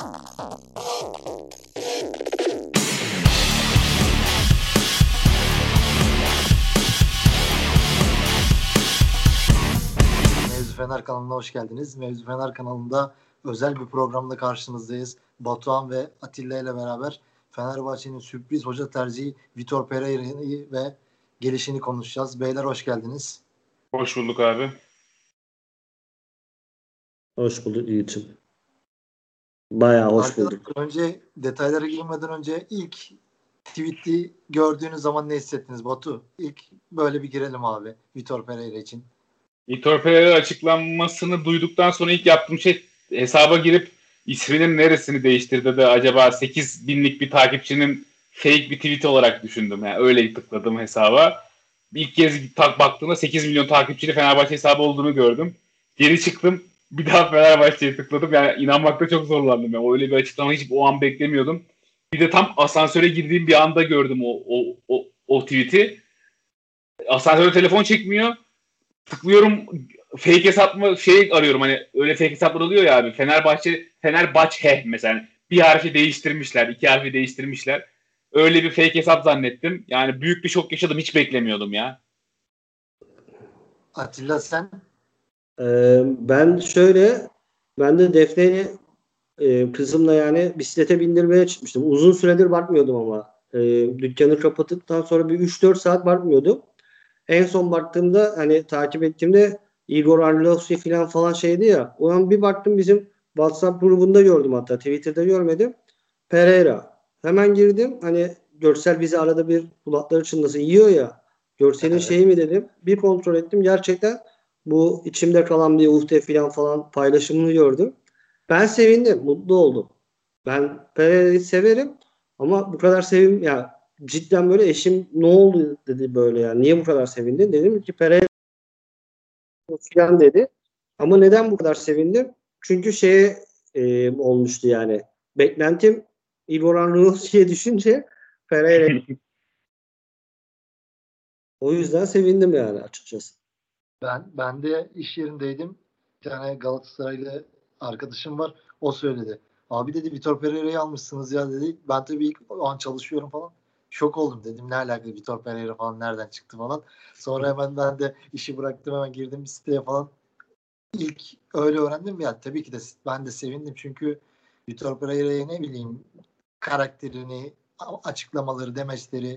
Mevzu Fener kanalına hoş geldiniz. Mevzu Fener kanalında özel bir programla karşınızdayız. Batuhan ve Atilla ile beraber Fenerbahçe'nin sürpriz hoca tercihi Vitor Pereira'yı ve gelişini konuşacağız. Beyler hoş geldiniz. Hoş bulduk abi. Hoş bulduk Yiğit'im. Bayağı hoş bulduk. Önce detaylara girmeden önce ilk tweet'i gördüğünüz zaman ne hissettiniz Batu? İlk böyle bir girelim abi Vitor Pereira için. Vitor Pereira açıklanmasını duyduktan sonra ilk yaptığım şey hesaba girip isminin neresini değiştirdi de acaba 8 binlik bir takipçinin fake bir tweet olarak düşündüm. Yani öyle tıkladım hesaba. İlk kez baktığımda 8 milyon takipçili Fenerbahçe hesabı olduğunu gördüm. Geri çıktım. Bir daha Fenerbahçe'ye tıkladım. Yani inanmakta çok zorlandım. Yani öyle bir açıklama hiç o an beklemiyordum. Bir de tam asansöre girdiğim bir anda gördüm o tweet'i. Asansöre telefon çekmiyor. Tıklıyorum, fake hesap mı arıyorum, hani öyle fake hesaplar oluyor ya abi, Fenerbahçe mesela bir harfi değiştirmişler, 2 harfi değiştirmişler, öyle bir fake hesap zannettim. Yani büyük bir şok yaşadım, hiç beklemiyordum ya. Atilla sen? Ben de Defne'yi kızımla yani bisiklete bindirmeye çıkmıştım. Uzun süredir bakmıyordum ama dükkanı kapattıktan sonra bir 3-4 saat bakmıyordum. En son baktığımda hani takip ettiğimde Igor Arlovski falan şeydi ya. O an bir baktım bizim WhatsApp grubunda gördüm, hatta Twitter'da görmedim. Pereira. Hemen girdim. Hani görsel bizi arada bir kulakları çınlasın yiyor ya. Görselin şeyi mi dedim. Bir kontrol ettim. Gerçekten bu içimde kalan bir uhde falan paylaşımını gördüm. Ben sevindim. Mutlu oldum. Ben Pereira'yı severim ama bu kadar ya cidden böyle eşim ne oldu dedi böyle yani. Niye bu kadar sevindin? Dedim ki Pereira falan dedi. Ama neden bu kadar sevindim? Çünkü olmuştu yani. Beklentim Igor Angelovski'ye düşünce Pereira. O yüzden sevindim yani açıkçası. Ben de iş yerindeydim. Bir tane Galatasaraylı arkadaşım var. O söyledi. Abi dedi Vitor Pereira'yı almışsınız ya dedi. Ben tabii ilk o an çalışıyorum falan. Şok oldum, dedim ne alaka Vitor Pereira falan nereden çıktı falan. Sonra hemen ben de işi bıraktım, hemen girdim siteye falan. İlk öyle öğrendim ya, tabii ki de ben de sevindim çünkü Vitor Pereira'yı ne bileyim karakterini, açıklamaları, demeçleri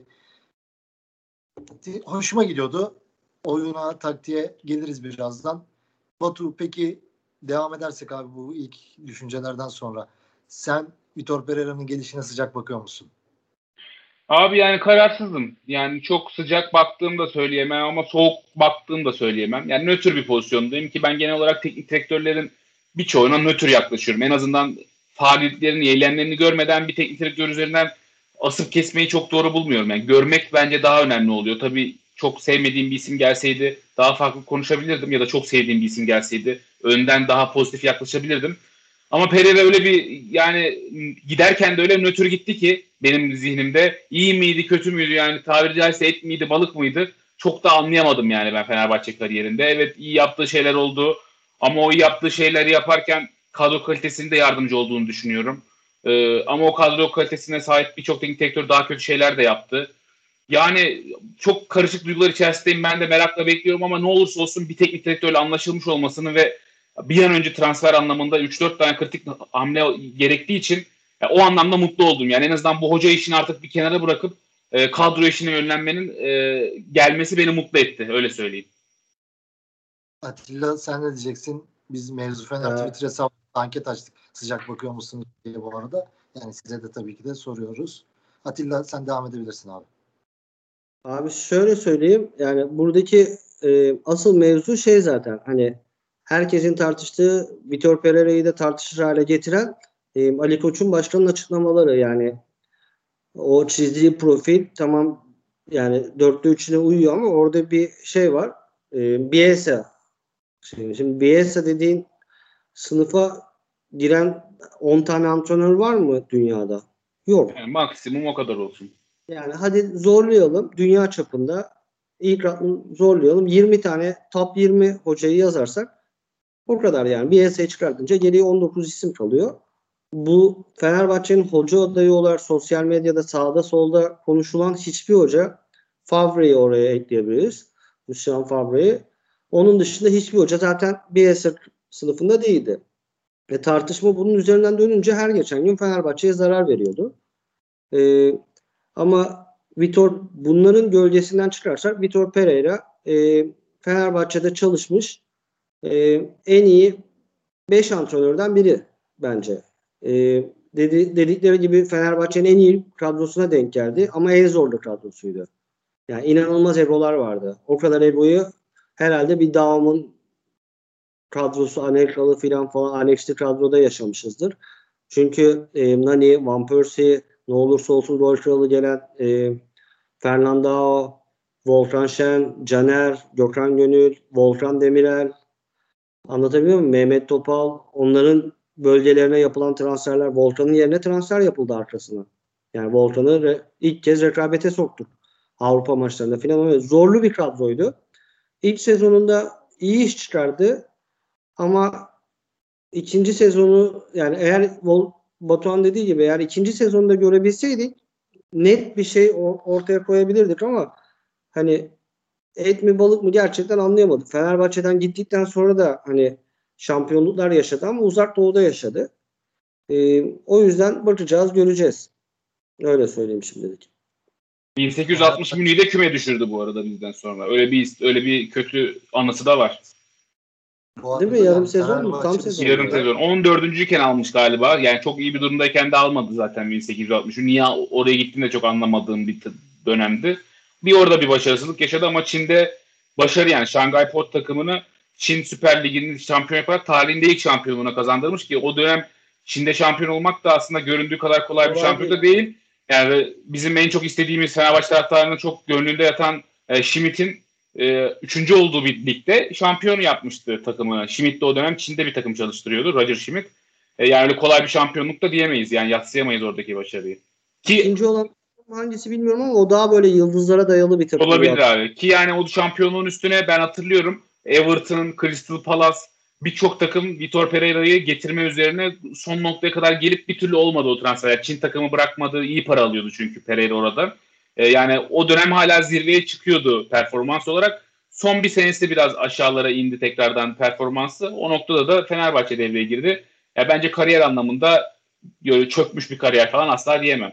hoşuma gidiyordu. Oyuna, taktiğe geliriz birazdan. Batu, peki devam edersek abi bu ilk düşüncelerden sonra sen Vitor Pereira'nın gelişine sıcak bakıyor musun? Abi yani kararsızım. Yani çok sıcak baktığımı da söyleyemem ama soğuk baktığımı da söyleyemem. Yani nötr bir pozisyondayım ki ben genel olarak teknik direktörlerin birçoğuna nötr yaklaşıyorum. En azından faaliyetlerini, eylemlerini görmeden bir teknik direktör üzerinden asıp kesmeyi çok doğru bulmuyorum. Yani görmek bence daha önemli oluyor. Tabii çok sevmediğim bir isim gelseydi daha farklı konuşabilirdim ya da çok sevdiğim bir isim gelseydi önden daha pozitif yaklaşabilirdim. Ama Pereira öyle bir, yani giderken de öyle nötr gitti ki benim zihnimde iyi miydi kötü müydü, yani tabiri caizse et miydi balık mıydı çok da anlayamadım yani ben Fenerbahçe kariyerinde. Evet, iyi yaptığı şeyler oldu ama o iyi yaptığı şeyleri yaparken kadro kalitesinde de yardımcı olduğunu düşünüyorum. Ama o kadro kalitesine sahip birçok teknik direktör daha kötü şeyler de yaptı. Yani çok karışık duygular içerisindeyim. Ben de merakla bekliyorum ama ne olursa olsun bir teknik direktörle anlaşılmış olmasını ve bir an önce transfer anlamında 3-4 tane kritik hamle gerektiği için o anlamda mutlu oldum. Yani en azından bu hoca işini artık bir kenara bırakıp kadro işine yönlenmenin gelmesi beni mutlu etti. Öyle söyleyeyim. Atilla sen ne diyeceksin? Biz Mevzu Fener Twitter hesabına anket açtık. Sıcak bakıyor musunuz diye bu arada. Yani size de tabii ki de soruyoruz. Atilla sen devam edebilirsin abi. Abi şöyle söyleyeyim. Yani buradaki asıl mevzu zaten hani herkesin tartıştığı, Vitor Pereira'yı da tartışır hale getiren Ali Koç'un başkanın açıklamaları. Yani o çizdiği profil tamam, yani 4'te 3'üne uyuyor ama orada bir var. Bielsa. Şimdi Bielsa dediğin sınıfa giren 10 tane antrenör var mı dünyada? Yok. Yani maksimum o kadar olsun. Yani hadi zorlayalım. Dünya çapında ilk rakını zorlayalım. 20 tane top 20 hocayı yazarsak o kadar yani. Bir essay çıkartınca geriye 19 isim kalıyor. bu Fenerbahçe'nin hoca adayı olarak sosyal medyada sağda solda konuşulan hiçbir hoca, Favre'yi oraya ekleyebiliriz. Lucien Favre'yi. Onun dışında hiçbir hoca zaten Bielsa sınıfında değildi. Tartışma bunun üzerinden dönünce her geçen gün Fenerbahçe'ye zarar veriyordu. Ama bunların gölgesinden çıkarsak Vitor Pereira Fenerbahçe'de çalışmış en iyi 5 antrenörden biri bence. Dedikleri gibi Fenerbahçe'nin en iyi kadrosuna denk geldi ama en zorlu kadrosuydu. Yani inanılmaz egolar vardı. O kadar egoyu herhalde bir Daum'un kadrosu Amerikalı falan Alex'li kadroda yaşamışızdır. Çünkü Nani, Van Persie, ne olursa olsun gol kralı gelen Fernandao, Volkan Şen, Caner, Gökhan Gönül, Volkan Demirel, anlatabiliyor muyum? Mehmet Topal, onların bölgelerine yapılan transferler, Volkan'ın yerine transfer yapıldı arkasına. Yani Volkan'ı ilk kez rekabete soktuk. Avrupa maçlarında falan. Zorlu bir kadroydu. İlk sezonunda iyi iş çıkardı ama ikinci sezonu, yani eğer Batuhan dediği gibi eğer ikinci sezonda görebilseydik net bir şey ortaya koyabilirdik ama hani et mi balık mı gerçekten anlayamadık. Fenerbahçe'den gittikten sonra da hani şampiyonluklar yaşadı ama Uzak Doğu'da yaşadı. O yüzden bakacağız, göreceğiz. Öyle söyleyeyim şimdilik. 1860 Münih'i de küme düşürdü bu arada bizden sonra. Öyle bir kötü anısı da var. Değil mi? Yarım sezon mu? Tam sezon. Yarım sezon. 14. iken almış galiba. Yani çok iyi bir durumdayken de almadı zaten 1860'ı. Niye oraya gittiğini de çok anlamadığım bir dönemdi. Orada bir başarısızlık yaşadı ama Çin'de başarı, yani Şangay Port takımını Çin Süper Ligi'nin şampiyon yaparak tarihinde ilk şampiyonluğuna kazandırmış ki o dönem Çin'de şampiyon olmak da aslında göründüğü kadar kolay bir şampiyonluk değil. Yani bizim en çok istediğimiz Fenerbahçe taraftarının çok gönlünde yatan Schmidt'in 3. olduğu bir ligde şampiyonu yapmıştı takımı. Schmidt de o dönem Çin'de bir takım çalıştırıyordu. Roger Schmidt. Yani öyle kolay bir şampiyonluk da diyemeyiz. Yani yadsıyamayız oradaki başarıyı. İkinci olan hangisi bilmiyorum ama o daha böyle yıldızlara dayalı bir takım. Olabilir abi. Ki yani o şampiyonluğun üstüne ben hatırlıyorum. Everton, Crystal Palace, birçok takım Vitor Pereira'yı getirme üzerine son noktaya kadar gelip bir türlü olmadı o transfer. Çin takımı bırakmadı. İyi para alıyordu çünkü Pereira orada. Yani o dönem hala zirveye çıkıyordu performans olarak. Son bir senesi biraz aşağılara indi tekrardan performansı. O noktada da Fenerbahçe devreye girdi. Bence kariyer anlamında çökmüş bir kariyer falan asla diyemem.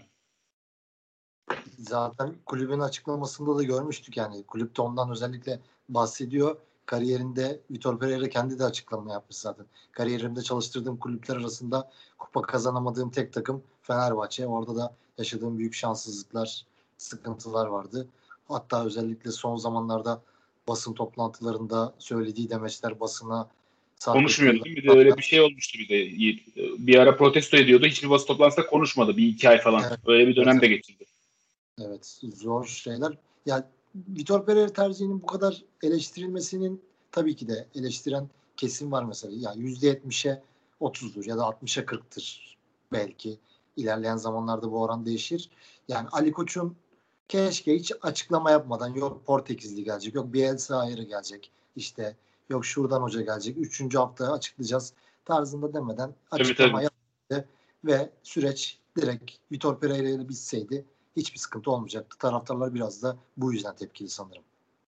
Zaten kulübün açıklamasında da görmüştük, yani kulüp de ondan özellikle bahsediyor. Kariyerinde Vitor Pereira kendi de açıklama yapmış zaten. Kariyerimde çalıştırdığım kulüpler arasında kupa kazanamadığım tek takım Fenerbahçe. Orada da yaşadığım büyük şanssızlıklar, sıkıntılar vardı. Hatta özellikle son zamanlarda basın toplantılarında söylediği demeçler basına konuşmuyordu. Bir de öyle bir şey olmuştu bir de. Bir ara protesto ediyordu. Hiçbir basın toplantısında konuşmadı. 1-2 ay falan. Evet, öyle bir dönem de geçirdi. Evet, zor şeyler. Ya Vitor Pereira tercihinin bu kadar eleştirilmesinin tabii ki de eleştiren kesim var mesela. Ya %70'e 30'dur ya da 60'a 40'tır belki. İlerleyen zamanlarda bu oran değişir. Yani Ali Koç'un keşke hiç açıklama yapmadan, yok Portekizli gelecek, yok Bielsa ayrı gelecek, işte yok şuradan hoca gelecek, 3. hafta açıklayacağız tarzında demeden açıklama yaptı ve süreç direkt Vitor Pereira ile bitseydi hiçbir sıkıntı olmayacaktı. Taraftarlar biraz da bu yüzden tepkili sanırım.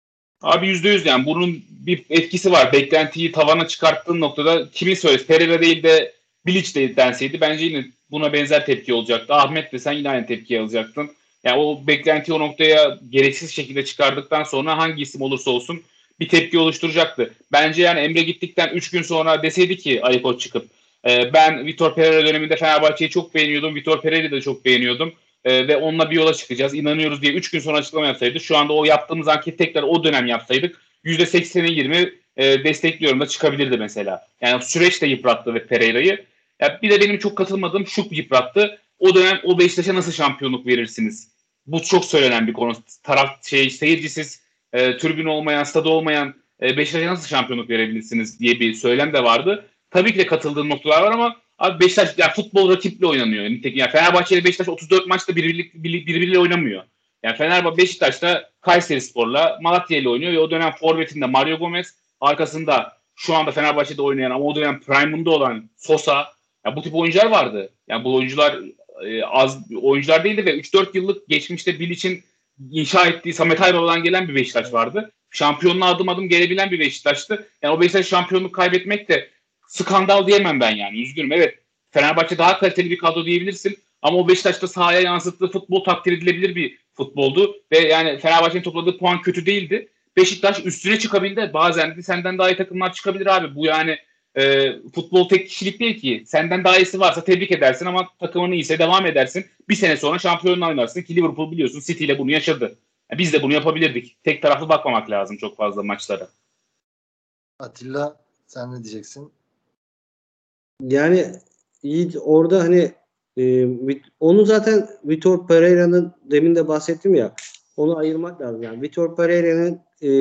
Abi %100 yani bunun bir etkisi var. Beklentiyi tavana çıkarttığın noktada kimin söylese Pereira değil de Bilic de denseydi bence yine buna benzer tepki olacaktı. Ahmet desen yine aynı tepkiyi alacaktın. Yani o beklentiyi o noktaya gereksiz şekilde çıkardıktan sonra hangi isim olursa olsun bir tepki oluşturacaktı. Bence yani Emre gittikten 3 gün sonra deseydi ki Ali Koç çıkıp ben Vitor Pereira döneminde Fenerbahçe'yi çok beğeniyordum. Vitor Pereira'yı da çok beğeniyordum. Ve onunla bir yola çıkacağız. İnanıyoruz diye 3 gün sonra açıklama yapsaydı. Şu anda o yaptığımız anket tekrar o dönem yapsaydık %80'e 20 destekliyorum da çıkabilirdi mesela. Yani süreç de yıprattı ve Pereira'yı. Bir de benim çok katılmadığım şu yıprattı. O dönem o Beşiktaş'a nasıl şampiyonluk verirsiniz? Bu çok söylenen bir konu. Seyircisiz, tribün olmayan, stadı olmayan Beşiktaş'a nasıl şampiyonluk verebilirsiniz diye bir söylem de vardı. Tabii ki de katıldığım noktalar var ama abi Beşiktaş yani futbol rakiple oynanıyor. Yani Fenerbahçe ile Beşiktaş 34 maçta birbiriyle oynamıyor. Yani Fenerbahçe Beşiktaş'ta Kayserispor'la Malatya ile oynuyor ve o dönem forvetinde Mario Gomez, arkasında şu anda Fenerbahçe'de oynayan ama o dönem prime'ında olan Sosa, Ya bu tip oyuncular vardı. Yani bu oyuncular az oyuncular değildi ve 3-4 yıllık geçmişte Bilic'in inşa ettiği Samet Aybaba'dan gelen bir Beşiktaş vardı. Şampiyonluğa adım adım gelebilen bir Beşiktaş'tı. Yani o Beşiktaş şampiyonluk kaybetmek de skandal diyemem ben yani. Üzgünüm. Evet, Fenerbahçe daha kaliteli bir kadro diyebilirsin. Ama o Beşiktaş'ta sahaya yansıttığı futbol takdir edilebilir bir futboldu. Ve yani Fenerbahçe'nin topladığı puan kötü değildi. Beşiktaş üstüne çıkabildi. Bazen de senden daha iyi takımlar çıkabilir abi. Bu yani futbol tek kişilik değil ki. Senden daha iyisi varsa tebrik edersin ama takımın iyiyse devam edersin. Bir sene sonra şampiyonluğa oynarsın ki Liverpool biliyorsun City ile bunu yaşadı. Yani biz de bunu yapabilirdik. Tek taraflı bakmamak lazım çok fazla maçlara. Atilla sen ne diyeceksin? Yani Yiğit orada hani onu zaten Vitor Pereira'nın demin de bahsettim ya, onu ayırmak lazım. Yani Vitor Pereira'nın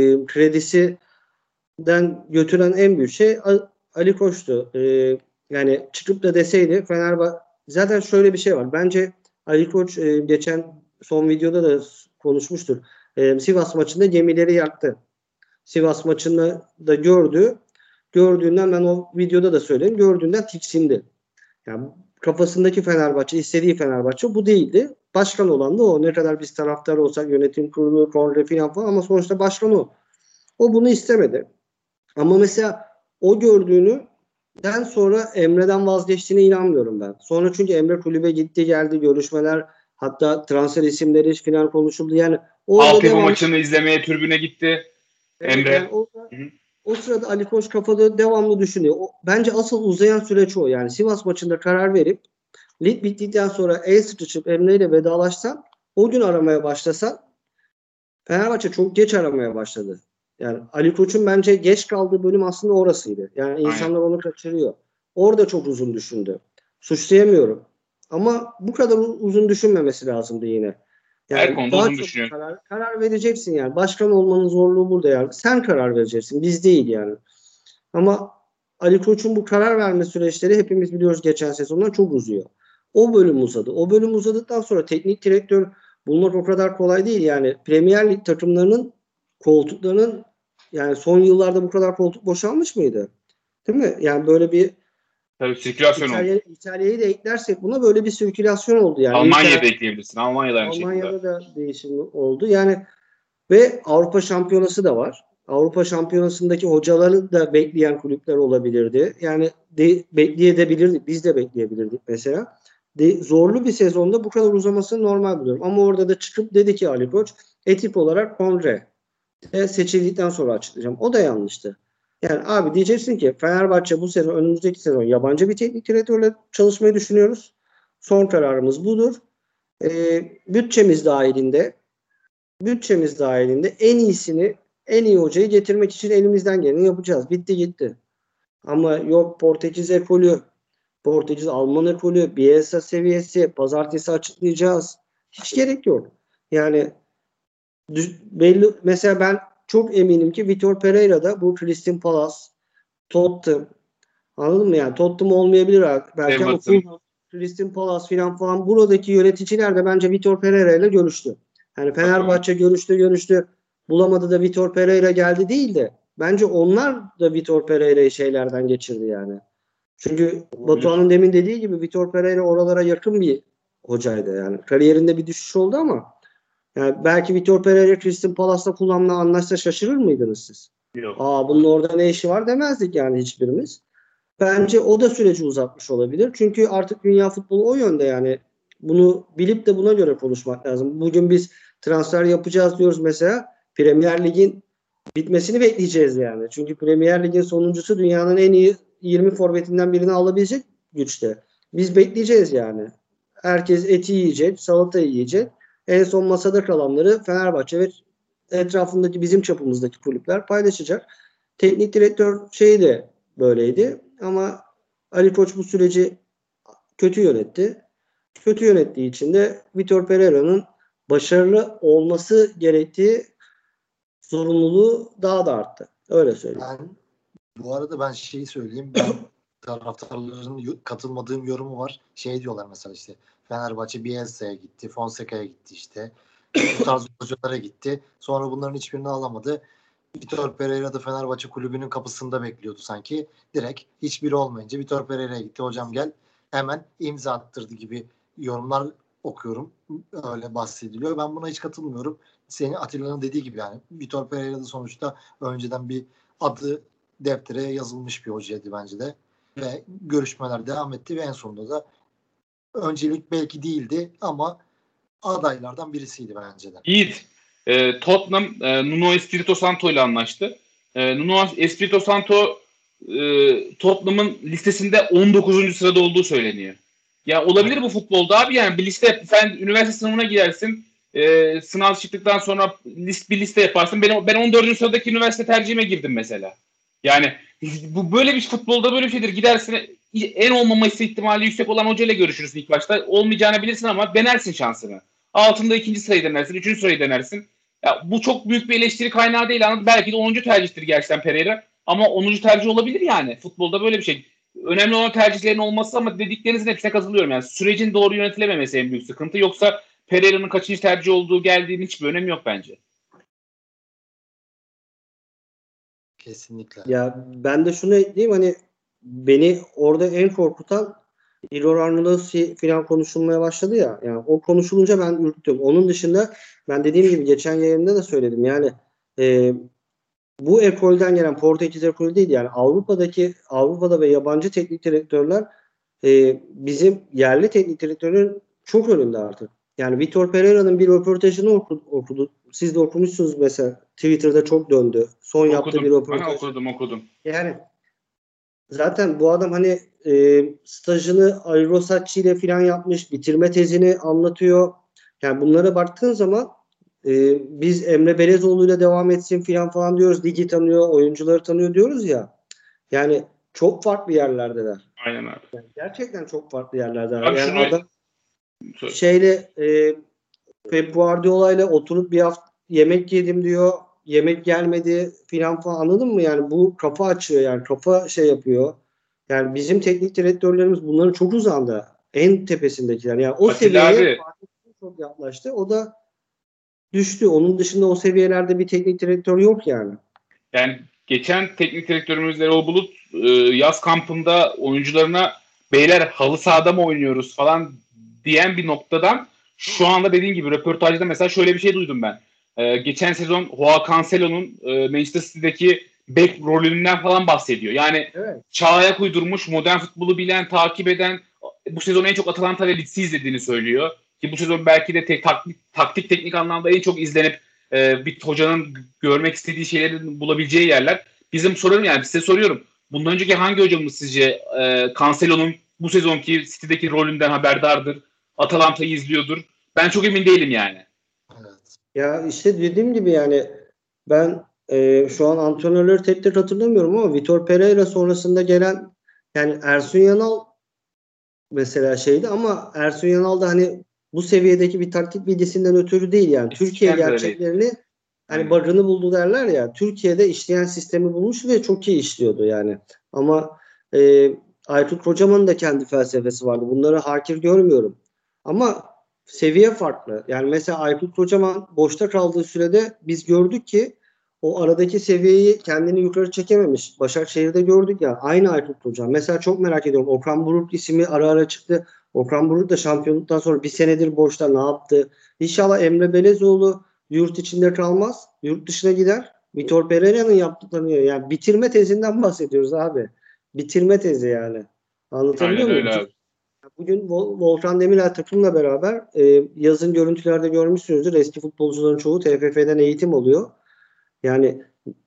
kredisinden götüren en büyük şey Ali Koç'tu. Yani çıkıp da deseydi Fenerbahçe, zaten şöyle bir şey var. Bence Ali Koç geçen son videoda da konuşmuştur. Sivas maçında gemileri yaktı. Sivas maçını da gördüğünden, ben o videoda da söyledim, gördüğünden tiksindi. Yani kafasındaki Fenerbahçe, istediği Fenerbahçe bu değildi. Başkan olan da o. Ne kadar biz taraftar olsak, yönetim kurulu, kongre falan ama sonuçta başkan o. O bunu istemedi. Ama mesela o gördüğünden sonra Emre'den vazgeçtiğine inanmıyorum ben. Sonra çünkü Emre kulübe gitti geldi, görüşmeler, hatta transfer isimleri falan konuşuldu. Yani orada Altyapı devam. maçını izlemeye tribüne gitti Evet, yani Emre. o sırada Ali Koç kafada devamlı düşünüyor. Bence asıl uzayan süreç o. Yani Sivas maçında karar verip lig bittikten sonra el sıkışıp Emre ile vedalaşsan, o gün aramaya başlasan, Fenerbahçe çok geç aramaya başladı. Yani Ali Koç'un bence geç kaldığı bölüm aslında orasıydı. Yani Aynen. insanlar onu kaçırıyor. Orada çok uzun düşündü. Suçlayamıyorum. Ama bu kadar uzun düşünmemesi lazımdı yine. Her Yani konuda daha uzun çok düşünüyorum. karar vereceksin yani. Başkan olmanın zorluğu burada yani. Sen karar vereceksin. Biz değil yani. Ama Ali Koç'un bu karar verme süreçleri hepimiz biliyoruz, geçen sezondan çok uzuyor. O bölüm uzadı. O bölüm uzadıktan sonra teknik direktör bulmak o kadar kolay değil. Yani Premier Lig takımlarının koltuklarının, yani son yıllarda bu kadar koltuk boşalmış mıydı? Değil mi? Yani böyle bir Tabii sirkülasyon oldu. İtalya'yı da eklersek buna böyle bir sirkülasyon oldu. Yani Almanya'da ekleyebilirsin. Almanya'da aynı şekilde. Almanya'da da değişim oldu. Yani ve Avrupa Şampiyonası da var. Avrupa Şampiyonası'ndaki hocaları da bekleyen kulüpler olabilirdi. Yani bekleyebilirdik. Biz de bekleyebilirdik mesela. Zorlu bir sezonda bu kadar uzamasını normal buluyorum. Ama orada da çıkıp dedi ki Ali Koç, etik olarak kongre seçildikten sonra açıklayacağım. O da yanlıştı. Yani abi diyeceksin ki Fenerbahçe bu sezon, önümüzdeki sezon yabancı bir teknik direktörle çalışmayı düşünüyoruz. Son kararımız budur. Bütçemiz dahilinde en iyisini, en iyi hocayı getirmek için elimizden geleni yapacağız. Bitti gitti. Ama yok Portekiz ekolü, Portekiz Alman ekolü, Bielsa seviyesi, pazartesi açıklayacağız. Hiç gerek yok. Yani belli, mesela ben çok eminim ki Vitor Pereira da bu Crystal Palace, Tottenham, anladın mı? Yani Tottenham olmayabilir belki ama Everton. Crystal Palace falan buradaki yöneticiler de bence Vitor Pereira ile görüştü. Yani Fenerbahçe görüştü. Bulamadı da Vitor Pereira geldi değil de bence onlar da Vitor Pereira'yı şeylerden geçirdi yani. Çünkü Batuhan'ın demin dediği gibi Vitor Pereira oralara yakın bir hocaydı yani. Kariyerinde bir düşüş oldu ama yani belki Vitor Pereira Crystal Palace'la kullanmaya anlaşsa şaşırır mıydınız siz? Yok. Bunun orada ne işi var demezdik yani hiçbirimiz. Bence o da süreci uzatmış olabilir. Çünkü artık dünya futbolu o yönde yani. Bunu bilip de buna göre konuşmak lazım. Bugün biz transfer yapacağız diyoruz mesela. Premier Lig'in bitmesini bekleyeceğiz yani. Çünkü Premier Lig'in sonuncusu dünyanın en iyi 20 forvetinden birini alabilecek güçte. Biz bekleyeceğiz yani. Herkes eti yiyecek, salata yiyecek. En son masada kalanları Fenerbahçe ve etrafındaki bizim çapımızdaki kulüpler paylaşacak. Teknik direktör şeyi de böyleydi ama Ali Koç bu süreci kötü yönetti. Kötü yönettiği için de Vitor Pereira'nın başarılı olması gerektiği zorunluluğu daha da arttı. Öyle söyleyeyim. Bu arada ben şeyi söyleyeyim. Ben taraftarların katılmadığım yorumu var. Şey diyorlar mesela işte Fenerbahçe Bielsa'ya gitti, Fonseca'ya gitti işte. Bu tarz hocalara gitti. Sonra bunların hiçbirini alamadı. Vitor Pereira da Fenerbahçe kulübünün kapısında bekliyordu sanki. Direkt hiçbiri olmayınca Vitor Pereira'ya gitti. Hocam gel hemen imza attırdı gibi yorumlar okuyorum. Öyle bahsediliyor. Ben buna hiç katılmıyorum. Senin Atilla'nın dediği gibi yani Vitor Pereira da sonuçta önceden bir adı deftere yazılmış bir hocaydı bence de. Ve görüşmeler devam etti ve en sonunda da öncelik belki değildi ama adaylardan birisiydi bence de. Yiğit, Tottenham Nuno Espirito Santo ile anlaştı. Nuno Espirito Santo Tottenham'ın listesinde 19. sırada olduğu söyleniyor. Ya olabilir bu futbolda abi, yani bir liste, sen üniversite sınavına girersin, sınav çıktıktan sonra bir liste yaparsın. Ben 14. sıradaki üniversite tercihime girdim mesela. Yani bu böyle bir futbolda böyle bir şeydir. Gidersin, en olmaması ihtimali yüksek olan hocayla görüşürsün ilk başta. Olmayacağını bilirsin ama denersin şansını. Altında 2. sırayı denersin, 3. sırayı denersin. Ya bu çok büyük bir eleştiri kaynağı değil. Belki de 10. tercihtir gerçekten Pereira. Ama 10. tercih olabilir yani. Futbolda böyle bir şey. Önemli olan tercihlerin olması, ama dediklerinizin hepsine katılıyorum. Yani sürecin doğru yönetilememesi en büyük sıkıntı. Yoksa Pereira'nın kaçıncı tercih olduğu, geldiğinin hiçbir önemi yok bence. Kesinlikle. Ya ben de şunu ekleyeyim, hani beni orada en korkutan Igor Arnautovic falan konuşulmaya başladı ya. Yani o konuşulunca ben ürktüm. Onun dışında ben dediğim gibi geçen yayında da söyledim. Yani bu ekolden gelen Portekiz ekolü değil, yani Avrupa'da ve yabancı teknik direktörler bizim yerli teknik direktörün çok önünde artık. Yani Vitor Pereira'nın bir röportajını okudu. Siz de okumuşsunuz mesela. Twitter'da çok döndü. Son yaptığı bir röportaj. Okudum. Yani zaten bu adam hani stajını Aerosacchi ile falan yapmış. Bitirme tezini anlatıyor. Yani bunlara baktığın zaman biz Emre Belezoğlu ile devam etsin falan diyoruz. Ligi tanıyor, oyuncuları tanıyor diyoruz ya. Yani çok farklı yerlerdeler. Aynen abi. Yani gerçekten çok farklı yerlerdeler. Abi yani şunu... adam Pep Guardiola ile oturup bir hafta yemek yedim diyor. Yemek gelmedi falan, anladın mı? Yani bu kafa açıyor, yani kafa şey yapıyor. Yani bizim teknik direktörlerimiz bunların çok uzağında. En tepesindekiler. Yani o seviyeye çok yaklaştı. O da düştü. Onun dışında o seviyelerde bir teknik direktör yok yani. Yani geçen teknik direktörümüz Erol Bulut yaz kampında oyuncularına beyler halı sahada mı oynuyoruz falan diyen bir noktadan şu anda dediğin gibi röportajda mesela şöyle bir şey duydum ben. Geçen sezon Joao Cancelo'nun Manchester City'deki bek rolünden falan bahsediyor. Yani evet, çağa ayak uydurmuş, modern futbolu bilen, takip eden, bu sezon en çok Atalanta ve Leeds'i izlediğini söylüyor. Ki bu sezon belki de taktik teknik anlamda en çok izlenip bir hocanın görmek istediği şeylerin bulabileceği yerler. Bizim sorarım, yani size soruyorum. Bundan önceki hangi hocamız sizce Cancelo'nun bu sezonki City'deki rolünden haberdardır? Atalanta'yı izliyordur. Ben çok emin değilim yani. Evet. Ya işte dediğim gibi yani ben şu an antrenörleri tek tek hatırlamıyorum ama Vitor Pereira sonrasında gelen yani Ersun Yanal mesela şeydi, ama Ersun Yanal da hani bu seviyedeki bir taktik bilgisinden ötürü değil yani. Türkiye Eskiden de öyleydi. gerçeklerini hani Aynen. bug'ını buldu derler ya. Türkiye'de işleyen sistemi bulmuş ve çok iyi işliyordu yani. Ama Aykut Kocaman'ın da kendi felsefesi vardı. Bunları hakir görmüyorum. Ama seviye farklı. Yani mesela Aykut Kocaman boşta kaldığı sürede biz gördük ki o aradaki seviyeyi kendini yukarı çekememiş. Başakşehir'de gördük ya. Aynı Aykut Kocaman. Mesela çok merak ediyorum. Okan Buruk ismi ara ara çıktı. Okan Buruk da şampiyonluktan sonra bir senedir boşta ne yaptı? İnşallah Emre Belezoğlu yurt içinde kalmaz. Yurt dışına gider. Vitor Pereira'nın yaptıklarını, yani bitirme tezinden bahsediyoruz abi. Bitirme tezi yani. Anlatabiliyor Aynen muyum? öyle abi. Bugün Volkan Demirel takımla beraber yazın görüntülerde görmüşsünüzdür. Eski futbolcuların çoğu TFF'den eğitim alıyor. Yani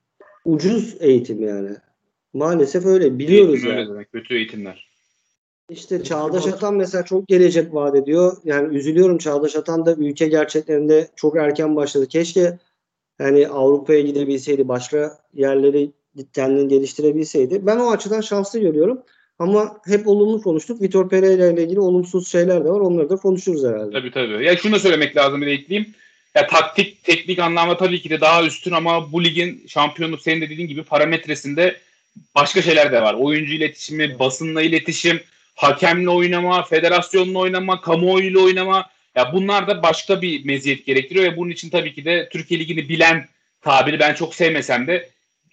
ucuz eğitim yani. Maalesef öyle. Biliyoruz Eğitim öyle yani. demek. Kötü eğitimler. İşte Çağdaş Atan mesela çok gelecek vaat ediyor. Yani üzülüyorum, Çağdaş Atan da ülke gerçeklerinde çok erken başladı. Keşke yani Avrupa'ya gidebilseydi, başka yerleri kendini geliştirebilseydi. Ben o açıdan şanslı görüyorum. Ama hep olumlu konuştuk. Vitor Pereira ile ilgili olumsuz şeyler de var. Onları da konuşuruz herhalde. Tabii. Ya şunu da söylemek lazım, bir de ekleyeyim. Ya teknik anlamda tabii ki de daha üstün, ama bu ligin şampiyonluk, senin de dediğin gibi, parametresinde başka şeyler de var. Oyuncu iletişimi, basınla iletişim, hakemle oynama, federasyonla oynama, kamuoyuyla oynama. Ya bunlar da başka bir meziyet gerektiriyor ve bunun için tabii ki de Türkiye Ligi'ni bilen, tabiri ben çok sevmesem de,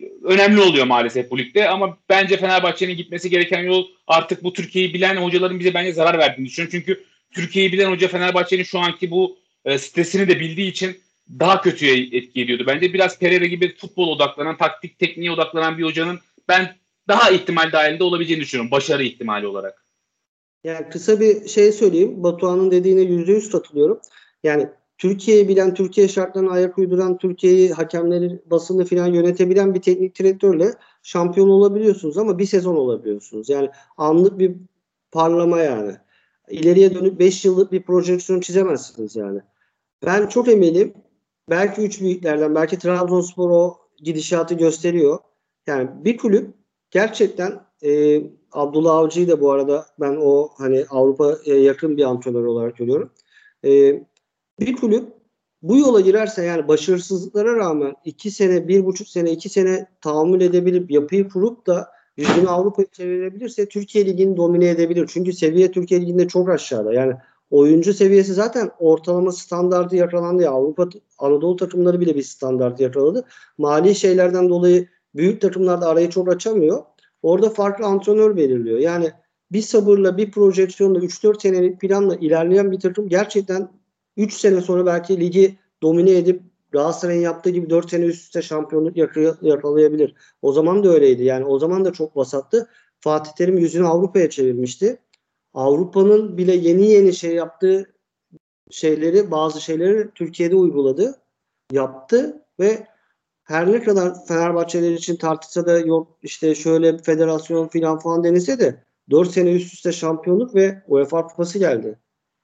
önemli oluyor maalesef bu ligde. Ama bence Fenerbahçe'nin gitmesi gereken yol artık bu Türkiye'yi bilen hocaların bize bence zarar verdiğini düşünüyorum. Çünkü Türkiye'yi bilen hoca Fenerbahçe'nin şu anki bu stresini de bildiği için daha kötüye etki ediyordu. Bence biraz Pereira gibi futbol odaklanan, taktik tekniğe odaklanan bir hocanın ben daha ihtimal dahilinde olabileceğini düşünüyorum. Başarı ihtimali olarak. Yani kısa bir şey söyleyeyim. Batuhan'ın dediğine %100 katılıyorum. Yani Türkiye'yi bilen, Türkiye şartlarına ayak uyduran, Türkiye'yi, hakemleri, basını falan yönetebilen bir teknik direktörle şampiyon olabiliyorsunuz ama bir sezon olabiliyorsunuz. Yani anlık bir parlama yani. İleriye dönüp 5 yıllık bir projeksiyon çizemezsiniz yani. Ben çok eminim. Belki üç büyüklerden, belki Trabzonspor o gidişatı gösteriyor. Yani bir kulüp gerçekten Abdullah Avcı'yı da bu arada ben o hani Avrupa'ya yakın bir antrenör olarak görüyorum. E, Bir kulüp bu yola girerse yani başarısızlıklara rağmen 2 sene, 1,5 sene, 2 sene tahammül edebilip yapıyı kurup da yüzünü Avrupa'ya çevirebilirse Türkiye Ligi'ni domine edebilir. Çünkü seviye Türkiye Ligi'nde çok aşağıda. Yani oyuncu seviyesi zaten ortalama standartı yakalandı ya. Avrupa Anadolu takımları bile bir standart yakaladı. Mali şeylerden dolayı büyük takımlar da arayı çok açamıyor. Orada farklı antrenör belirliyor. Yani bir sabırla, bir projeksiyonla, 3-4 senelik planla ilerleyen bir takım gerçekten 3 sene sonra belki ligi domine edip Galatasaray'ın yaptığı gibi 4 sene üst üste şampiyonluk yakalayabilir. O zaman da öyleydi. Yani o zaman da çok vasattı. Fatih Terim yüzünü Avrupa'ya çevirmişti. Avrupa'nın bile yeni şey yaptığı şeyleri, bazı şeyleri Türkiye'de uyguladı, yaptı ve her ne kadar Fenerbahçeler için tartışsa da yok işte şöyle federasyon falan denilse de 4 sene üst üste şampiyonluk ve UEFA Kupası geldi.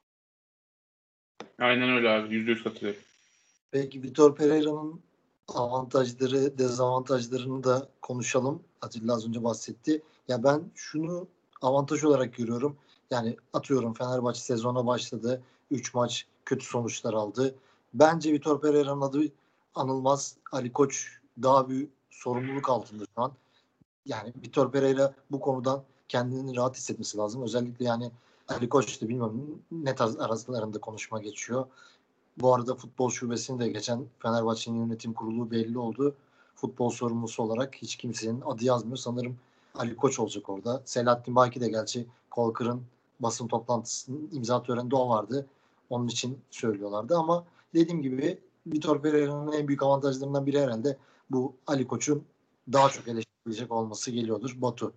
Aynen öyle abi. %100 katılıyorum. Peki Vitor Pereira'nın avantajları, dezavantajlarını da konuşalım. Atilla az önce bahsetti. Ya ben şunu avantaj olarak görüyorum. Yani atıyorum Fenerbahçe sezona başladı. 3 maç kötü sonuçlar aldı. Bence Vitor Pereira'nın adı anılmaz. Ali Koç daha büyük sorumluluk altında şu an. Yani Vitor Pereira bu konudan kendini rahat hissetmesi lazım. Özellikle yani Ali Koç da bilmiyorum ne tarz aralarında konuşma geçiyor. Bu arada futbol şubesini de geçen Fenerbahçe'nin yönetim kurulu belli oldu. Futbol sorumlusu olarak hiç kimsenin adı yazmıyor. Sanırım Ali Koç olacak orada. Selahattin Baki de gerçi Kolkır'ın basın toplantısının imza töreninde o vardı. Onun için söylüyorlardı ama dediğim gibi Vitor Pereira'nın en büyük avantajlarından biri herhalde bu Ali Koç'un daha çok eleştirilecek olması geliyordur. Batu.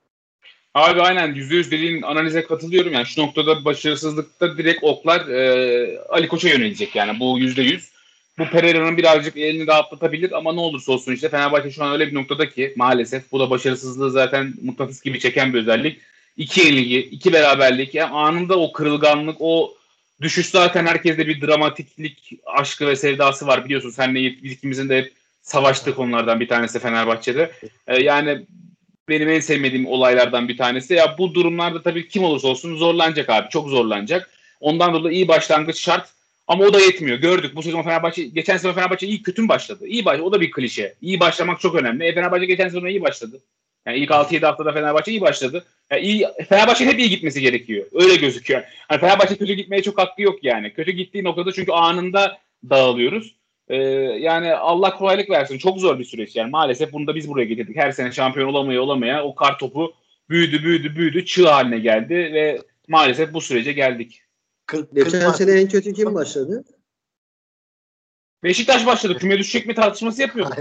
Abi aynen %100 dediğin analize katılıyorum. Yani şu noktada başarısızlıkta direkt oklar Ali Koç'a yönelecek yani bu %100. Bu Pereira'nın birazcık elini rahatlatabilir ama ne olursa olsun işte Fenerbahçe şu an öyle bir noktada ki maalesef bu da başarısızlığı zaten mıknatıs gibi çeken bir özellik. 2 yenilgi, 2 beraberlik yani anında o kırılganlık, o düşüş zaten herkeste bir dramatiklik aşkı ve sevdası var biliyorsun. Senle ikimizin de hep savaştığı konulardan bir tanesi Fenerbahçe'de. Yani benim en sevmediğim olaylardan bir tanesi. Ya bu durumlarda tabii kim olursa olsun zorlanacak abi. Çok zorlanacak. Ondan dolayı iyi başlangıç şart. Ama o da yetmiyor. Gördük bu sezon Fenerbahçe, geçen sezon Fenerbahçe iyi kötü mü başladı? O da bir klişe. İyi başlamak çok önemli. Fenerbahçe geçen sezon iyi başladı. Yani ilk 6-7 haftada Fenerbahçe iyi başladı. Yani Fenerbahçe hep iyi gitmesi gerekiyor. Öyle gözüküyor. Hani Fenerbahçe kötü gitmeye çok hakkı yok yani. Kötü gittiği noktada çünkü anında dağılıyoruz. Yani Allah kolaylık versin. Çok zor bir süreç yani. Maalesef bunu da biz buraya getirdik. Her sene şampiyon olamaya o kar topu büyüdü. Çığ haline geldi ve maalesef bu sürece geldik. Geçen sene en kötü kim başladı? Beşiktaş başladı. Küme düşecek mi tartışması yapıyorduk.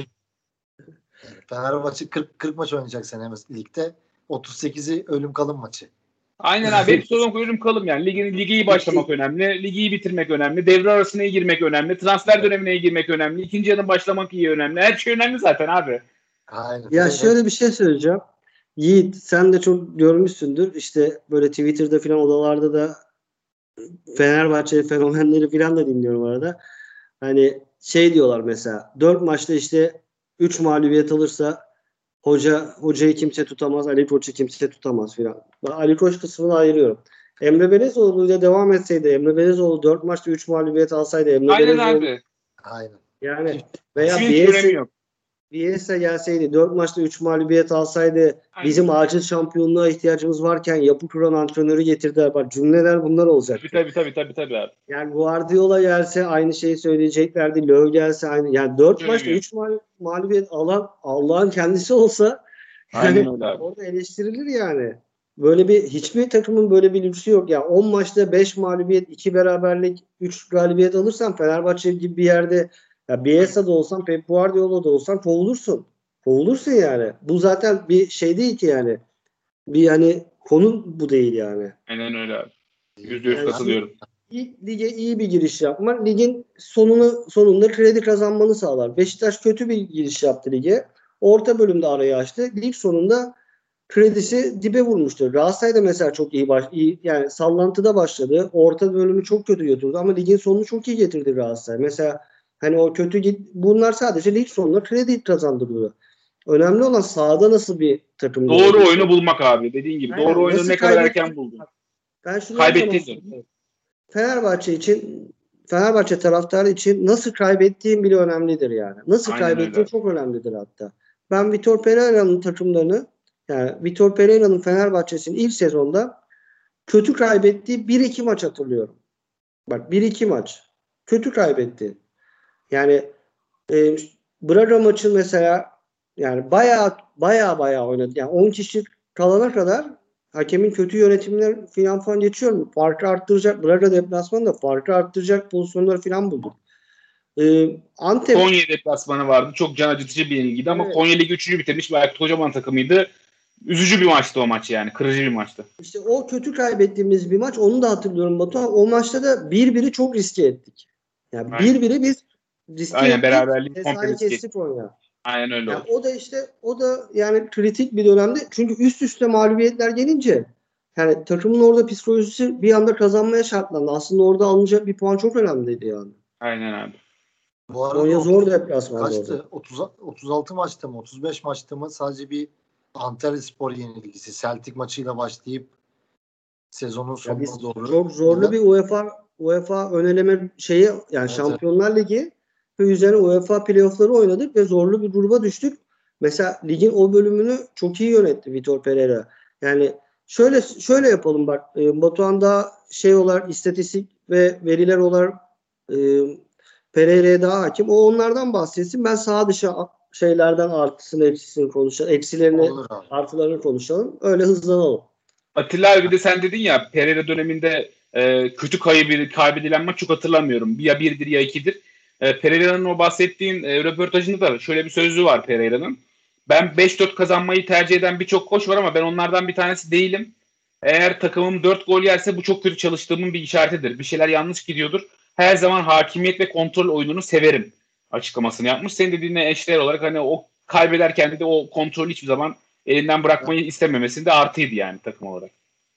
Fenerbahçe 40 maç oynayacak sene ligde. 38'i ölüm kalım maçı. Aynen abi. Hep sorun ölüm kalım yani. Ligi iyi başlamak önemli. Ligi iyi bitirmek önemli. Devre arasına iyi girmek önemli. Transfer dönemine iyi girmek önemli. İkinci yarın başlamak iyi önemli. Her şey önemli zaten abi. Aynen. Ya şöyle bir şey söyleyeceğim. Yiğit sen de çok görmüşsündür. İşte böyle Twitter'da filan odalarda da Fenerbahçe fenomenleri filan da dinliyorum arada. Hani şey diyorlar mesela 4 maçta işte 3 mağlubiyet alırsa hocayı kimse tutamaz, Ali Koç'u kimse tutamaz filan. Ben Ali Koç kısmını ayırıyorum. Emre Belezoğlu ile devam etseydi, Emre Belezoğlu 4 maçta 3 mağlubiyet alsaydı, Emre Aynen Belezoğlu abi. Aynen. yani veya Hiçbir önemi yok. Bielsa gelseydi 4 maçta 3 mağlubiyet alsaydı Aynen. bizim acil şampiyonluğa ihtiyacımız varken yapı kuran antrenörü getirdiler. Bak cümleler bunlar olacak. Tabii abi. Yani Guardiola gelse aynı şeyi söyleyeceklerdi. Löw gelse aynı. Yani 4 maçta 3 mağlubiyet alan Allah'ın kendisi olsa Aynen öyle abi. orada eleştirilir yani. Böyle bir hiçbir takımın böyle bir lüksü yok. Yani 10 maçta 5 mağlubiyet, 2 beraberlik, 3 galibiyet alırsan Fenerbahçe gibi bir yerde ya Bielsa'da olsan, Pep Guardiola'da olsan kovulursun. Kovulursun yani. Bu zaten bir şey değil ki yani. Bir hani konu bu değil yani. Aynen öyle abi. %100 Yani katılıyorum. Lige iyi bir giriş yapmak, ligin sonunda kredi kazanmanı sağlar. Beşiktaş kötü bir giriş yaptı lige. Orta bölümde arayı açtı. Lig sonunda kredisi dibe vurmuştu. Galatasaray da mesela çok iyi yani sallantıda başladı. Orta bölümü çok kötü götürdü ama ligin sonunu çok iyi getirdi Galatasaray. Mesela hani o bunlar sadece lig sonunda kredi kazandırıyor. Önemli olan sahada nasıl bir takım. Doğru oyunu bulmak abi. Dediğin gibi. Aynen. Doğru oyunu Nasıl ne kadar erken buldun. Ben şunu Kaybettiğin. Fenerbahçe taraftarı için nasıl kaybettiğin bile önemlidir yani. Nasıl Aynen kaybettiğin öyle. çok önemlidir hatta. Ben Vitor Pereira'nın takımlarını yani Vitor Pereira'nın Fenerbahçe'sinin ilk sezonda kötü kaybettiği 1-2 maç hatırlıyorum. Bak 1-2 maç. Kötü kaybetti. Yani Braga maçı mesela yani baya oynadı. Yani 10 kişi kalana kadar hakemin kötü yönetimler falan geçiyor. Farkı arttıracak. Braga deplasmanında farkı arttıracak pozisyonları falan bulduk. Antep Konya deplasmanı vardı. Çok can acıtıcı bir yenilgiydi ama evet. Konya Ligi 3. bitirmiş ve Aykut Kocaman takımıydı. Üzücü bir maçtı o maç yani. Kırıcı bir maçtı. İşte o kötü kaybettiğimiz bir maç. Onu da hatırlıyorum Batuhan. O maçta da 1-1'i çok riske ettik. Yani 1-1'i biz riske Aynen, ettik. beraberliği komple Mesai riske kestik oyuna. Aynen öyle Yani oldu. o da yani kritik bir dönemde. Çünkü üst üste mağlubiyetler gelince yani takımın orada psikolojisi bir anda kazanmaya şartlandı. Aslında orada alınacak bir puan çok önemliydi yani. Aynen abi. Bu arada Konya zor deplasmandı orada. kaçtı? 36 maçta mı? 35 maçta mı? Sadece bir Antalyaspor yenilgisi. Celtic maçıyla başlayıp sezonun sonuna doğru. Çok zorlu bir UEFA ön eleme şeyi yani evet, Şampiyonlar Ligi ve üzerine UEFA playoff'ları oynadık ve zorlu bir gruba düştük. Mesela ligin o bölümünü çok iyi yönetti Vitor Pereira. Yani şöyle yapalım bak. Batuhan'da olarak istatistik ve veriler olarak Pereira'ya daha hakim. O onlardan bahsetsin. Ben sağ dışı şeylerden artısını eksisini konuşalım. Eksilerini artılarını konuşalım. Öyle hızlanalım. Atilla abi de sen dedin ya Pereira döneminde kötü kaybedilen maç çok hatırlamıyorum. Ya 1'dir ya 2'dir. Pereira'nın o bahsettiğin röportajında da şöyle bir sözü var Pereira'nın. Ben 5-4 kazanmayı tercih eden birçok koç var ama ben onlardan bir tanesi değilim. Eğer takımım 4 gol yerse bu çok kötü çalıştığımın bir işaretidir. Bir şeyler yanlış gidiyordur. Her zaman hakimiyet ve kontrol oyununu severim açıklamasını yapmış. Senin dediğine eşdeğer olarak hani o kaybederken de o kontrolü hiçbir zaman elinden bırakmayı istememesinde artıydı yani takım olarak.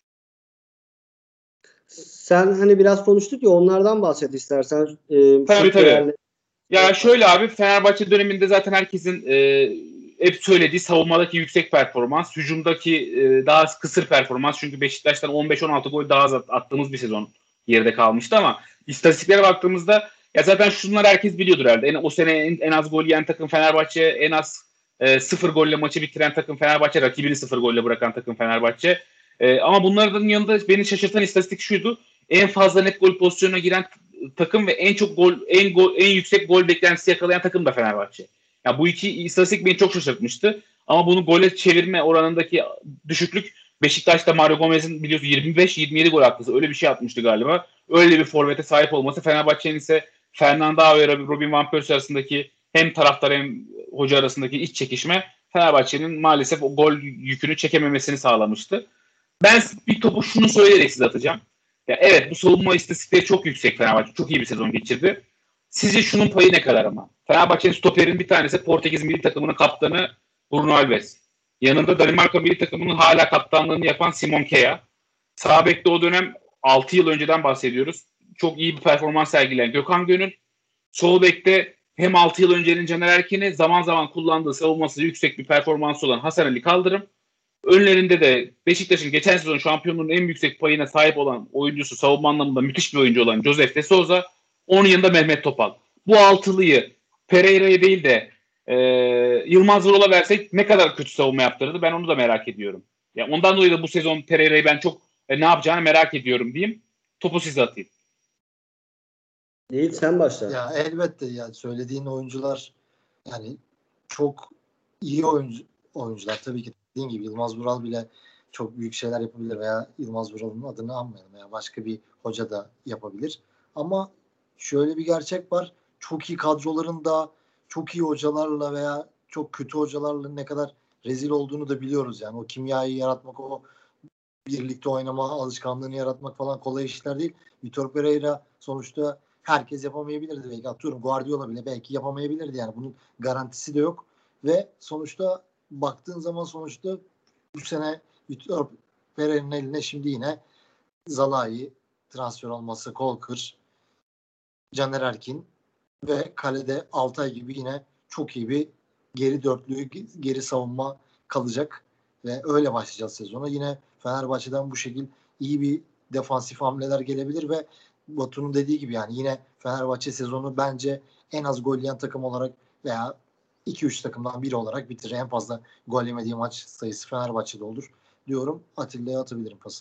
Sen hani biraz konuştuk ya onlardan bahset istersen. Tabii. Ya şöyle abi Fenerbahçe döneminde zaten herkesin hep söylediği savunmadaki yüksek performans, hücumdaki daha kısır performans. Çünkü Beşiktaş'tan 15-16 gol daha az attığımız bir sezon geride kalmıştı ama istatistiklere baktığımızda ya zaten şunları herkes biliyordur herhalde. O sene en az gol yiyen takım Fenerbahçe, en az 0 golle maçı bitiren takım Fenerbahçe, rakibini 0 golle bırakan takım Fenerbahçe. Ama bunların yanında beni şaşırtan istatistik şuydu. En fazla net gol pozisyonuna giren takım ve en yüksek gol beklentisi yakalayan takım da Fenerbahçe. Ya bu iki istatistik beni çok şaşırtmıştı. Ama bunu gole çevirme oranındaki düşüklük Beşiktaş'ta Mario Gomez'in biliyorsun 25-27 gol atması öyle bir şey atmıştı galiba. Öyle bir forvete sahip olması Fenerbahçe'nin ise Fernando ve Robin Van Persie arasındaki hem taraftar hem hoca arasındaki iç çekişme Fenerbahçe'nin maalesef o gol yükünü çekememesini sağlamıştı. Ben bir topu şunu söyleyerek size atacağım. Ya evet bu savunma istatistikleri çok yüksek Fenerbahçe. Çok iyi bir sezon geçirdi. Sizce şunun payı ne kadar ama? Fenerbahçe'nin stoperin bir tanesi Portekiz milli takımının kaptanı Bruno Alves. Yanında Danimarka milli takımının hala kaptanlığını yapan Simon Kjær. Sağ bekte o dönem 6 yıl önceden bahsediyoruz. Çok iyi bir performans sergileyen Gökhan Gönül. Sol bekte hem 6 yıl öncenin Caner Erkin'i zaman zaman kullandığı savunması yüksek bir performans olan Hasan Ali Kaldırım. Önlerinde de Beşiktaş'ın geçen sezon şampiyonluğun en yüksek payına sahip olan oyuncusu, savunma anlamında müthiş bir oyuncu olan Josef de Souza. Onun yanında Mehmet Topal. Bu altılıyı Pereira'ya değil de Yılmaz Vural'a versek ne kadar kötü savunma yaptırırdı, ben onu da merak ediyorum. Yani ondan dolayı da bu sezon Pereira'yı ben çok ne yapacağını merak ediyorum diyeyim. Topu size atayım. Değil, sen başla. Ya elbette yani söylediğin oyuncular yani çok iyi oyuncular. Tabii ki dediğin gibi Yılmaz Vural bile çok büyük şeyler yapabilir veya Yılmaz Vural'ın adını anmayalım veya başka bir hoca da yapabilir. Ama şöyle bir gerçek var. Çok iyi kadrolarında çok iyi hocalarla veya çok kötü hocalarla ne kadar rezil olduğunu da biliyoruz yani. O kimyayı yaratmak, o birlikte oynama alışkanlığını yaratmak falan kolay işler değil. Vitor Pereira sonuçta herkes yapamayabilirdi. Belki atıyorum Guardiola bile belki yapamayabilirdi yani. Bunun garantisi de yok. Ve sonuçta baktığın zaman sonuçta bu sene Vitor Pereira'nın eline şimdi yine Zalai transfer olması, Kolkır, Caner Erkin ve kalede Altay gibi yine çok iyi bir geri dörtlü, geri savunma kalacak ve öyle başlayacağız sezona. Yine Fenerbahçe'den bu şekilde iyi bir defansif hamleler gelebilir ve Batu'nun dediği gibi yani yine Fenerbahçe sezonu bence en az gol yiyen takım olarak veya 2-3 takımdan biri olarak bitirir. En fazla gol yemediği maç sayısı Fenerbahçe'de olur diyorum. Atilla'ya atabilirim pası.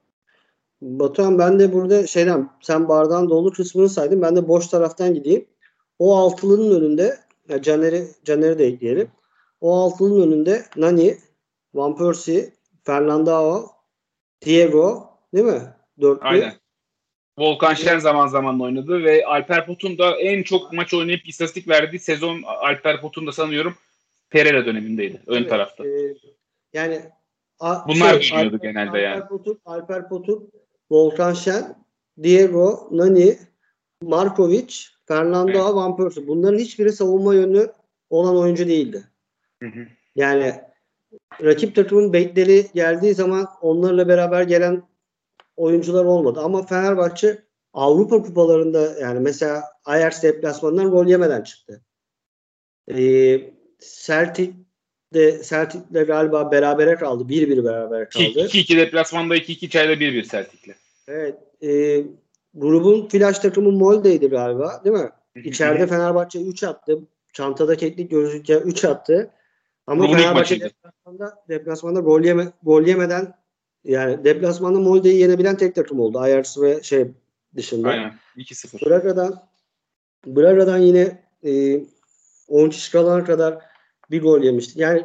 Batuhan, ben de burada sen bardağın dolu kısmını saydın. Ben de boş taraftan gideyim. O altılının önünde Caner'i de ekleyelim. O altılının önünde Nani, Van Persie, Fernandao, Diego, değil mi? Dörtlü. Aynen. Volkan Şen zaman zaman oynadı ve Alper Potun da en çok maç oynayıp istatistik verdiği sezon Alper Potun da sanıyorum Pereira dönemindeydi. Ön tarafta. Yani bunlar dönüyordu genelde yani. Alper Potuk, Volkan Şen, Diego, Nani, Markovic, Fernando, Evet. Van Persie. Bunların hiçbiri savunma yönlü olan oyuncu değildi. Hı hı. Yani rakip takımın bekleri geldiği zaman onlarla beraber gelen oyuncular olmadı. Ama Fenerbahçe Avrupa kupalarında yani mesela Ajax deplasmanından gol yemeden çıktı. Celtic'le galiba berabere kaldı. 1-1 berabere kaldı. 2-2 deplasmanda 2-2 çayda 1-1 Celtic'le. Evet. Grubun flash takımı Molde'ydi galiba, değil mi? İçeride Fenerbahçe 3 attı. Çantada keklik gözükçe 3 attı. Ama Grubun ilk Fenerbahçe maçıydı. deplasmanda gol yemeden yani deplasmanda Molde'yi yenebilen tek takım oldu. Ajax ve dışında. Aynen. 2-0. Braga'dan yine 10 kişi kalana kadar bir gol yemişti. Yani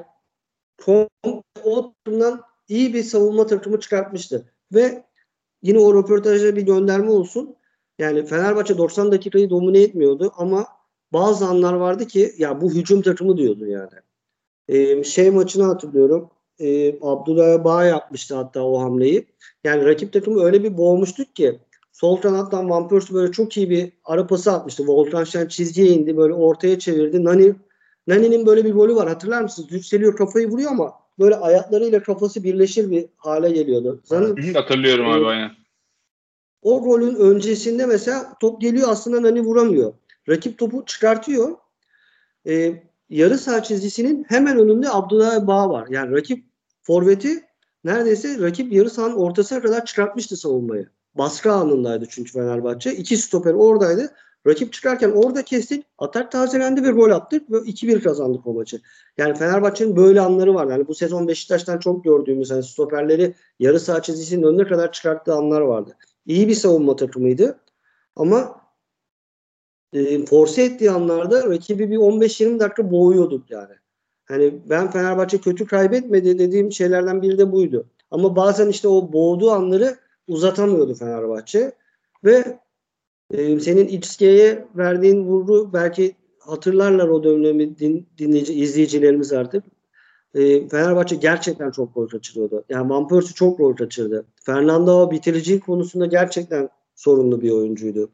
o takımdan iyi bir savunma takımı çıkartmıştı. Ve yine o röportajda bir gönderme olsun. Yani Fenerbahçe 90 dakikayı domine etmiyordu ama bazı anlar vardı ki ya bu hücum takımı diyordu yani. Maçını hatırlıyorum. Abdullah Bağ yapmıştı hatta o hamleyi. Yani rakip takımı öyle bir boğmuştuk ki sol kanattan Van Persie böyle çok iyi bir ara pası atmıştı. Volkan Şen çizgiye indi. Böyle ortaya çevirdi. Nani'nin böyle bir golü var. Hatırlar mısınız? Yükseliyor, kafayı vuruyor ama böyle ayaklarıyla kafası birleşir bir hale geliyordu. Hatırlıyorum abi aynen. O golün öncesinde mesela top geliyor, aslında Nani vuramıyor. Rakip topu çıkartıyor. Yarı saha çizgisinin hemen önünde Abdullah Bağ var. Yani rakip forveti neredeyse rakip yarı sahanın ortasına kadar çıkartmıştı savunmayı. Baskı anındaydı çünkü Fenerbahçe. 2 stoper oradaydı. Rakip çıkarken orada kestik. Atak tazelendi ve gol attık ve 2-1 kazandık o maçı. Yani Fenerbahçe'nin böyle anları var. Yani bu sezon Beşiktaş'tan çok gördüğümüz hani stoperleri yarı saha çizgisinin önüne kadar çıkarttığı anlar vardı. İyi bir savunma takımıydı. Ama force ettiği anlarda rakibi bir 15-20 dakika boğuyorduk yani. Hani ben Fenerbahçe kötü kaybetmedi dediğim şeylerden biri de buydu. Ama bazen işte o boğduğu anları uzatamıyordu Fenerbahçe. Ve senin XG'ye verdiğin vurgu belki hatırlarlar o dönemi izleyicilerimiz artık. Fenerbahçe gerçekten çok gol kaçırıyordu. Yani Van Persie çok gol kaçırdı. Fernando bitirici konusunda gerçekten sorunlu bir oyuncuydu.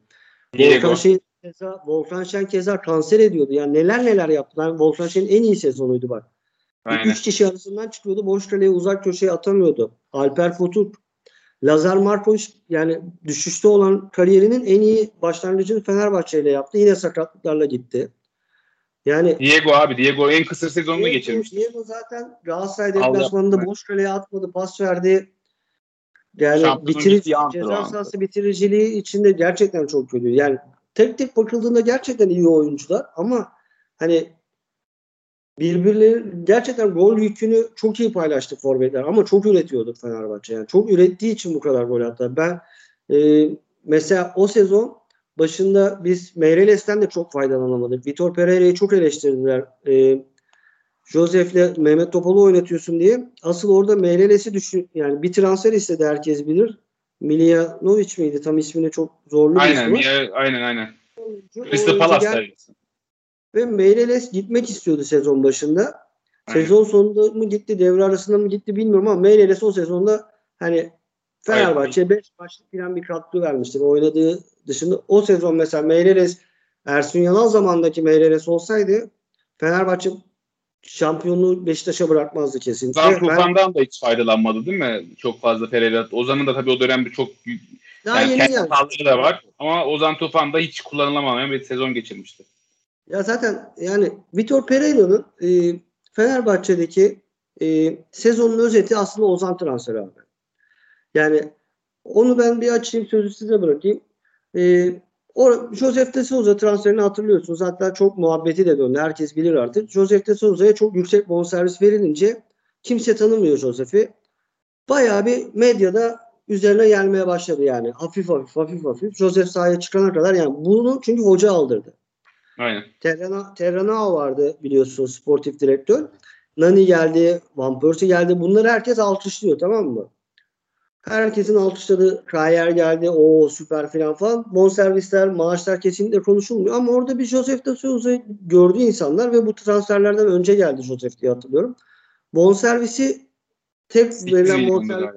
Volkan Şen keza kanser ediyordu. Yani neler yaptı. Yani Volkan Şen'in en iyi sezonuydu bak. 3 kişi arasından çıkıyordu. Boş kaleye uzak köşeye atamıyordu. Alper Potuk, Lazar Markovic yani düşüşte olan kariyerinin en iyi başlangıcını Fenerbahçe ile yaptı. Yine sakatlıklarla gitti. Yani Diego en kısır sezonunu geçirmişti. Diego zaten Galatasaray deplasmanında boş kaleye atmadı, pas verdi. Yani ceza sahası bitiriciliği içinde gerçekten çok kötü. Yani tek bakıldığında gerçekten iyi oyuncular ama hani birbirleri gerçekten gol yükünü çok iyi paylaştı forvetler ama çok üretiyordu Fenerbahçe. Yani çok ürettiği için bu kadar gol attı. Ben mesela o sezon başında biz Meireles'ten de çok faydalanamadık. Vitor Pereira'yı çok eleştirdiler. Josef'le Mehmet Topal'ı oynatıyorsun diye. Asıl orada Meireles'i düşün, yani bir transfer istedi, herkes bilir. Miljanovic miydi? Tam ismini, çok zorlu bir ismi Aynen. var. Aynen. O Crystal oyuncu Palace geldi derbisi. ve Meireles gitmek istiyordu sezon başında. Aynen. Sezon sonunda mı gitti, devre arasında mı gitti bilmiyorum ama Meireles o sezonda hani Fenerbahçe'ye 5 maçlık falan bir katkı vermişti. Oynadığı dışında o sezon mesela Meireles, Ersun Yanal zamandaki Meireles olsaydı Fenerbahçe şampiyonluğu Beşiktaş'a bırakmazdı kesinlikle. Ozan Tufan'dan da hiç faydalanmadı değil mi? Çok fazla Pereira. Ozan'ın da tabii o dönem çok Daha yani yeni kendi geldi. hataları da var. Ama Ozan Tufan da hiç kullanılamayan bir sezon geçirmişti. Ya zaten yani Vitor Pereira'nın Fenerbahçe'deki sezonun özeti aslında Ozan transferi abi. Yani onu ben bir açayım, sözü size bırakayım. Josef de Souza transferini hatırlıyorsunuz. Hatta çok muhabbeti de döndü. Herkes bilir artık. Josef de Souza'ya çok yüksek bonservis verilince kimse tanımıyor Josef'i. Bayağı bir medyada üzerine gelmeye başladı yani. Hafif. Josef sahaya çıkana kadar, yani bunu çünkü hoca aldırdı. Aynen. Terranao vardı biliyorsunuz, sportif direktör. Nani geldi, Van Persie geldi. Bunları herkes alkışlıyor, tamam mı? Herkesin alkışladığı Krayer geldi. O süper falan. Bonservisler, maaşlar kesinlikle konuşulmuyor. Ama orada bir Josef de Souza'yı gördü insanlar ve bu transferlerden önce geldi Josef diye hatırlıyorum. Bonservisi, tek 8 verilen milyonda bonservis. galiba.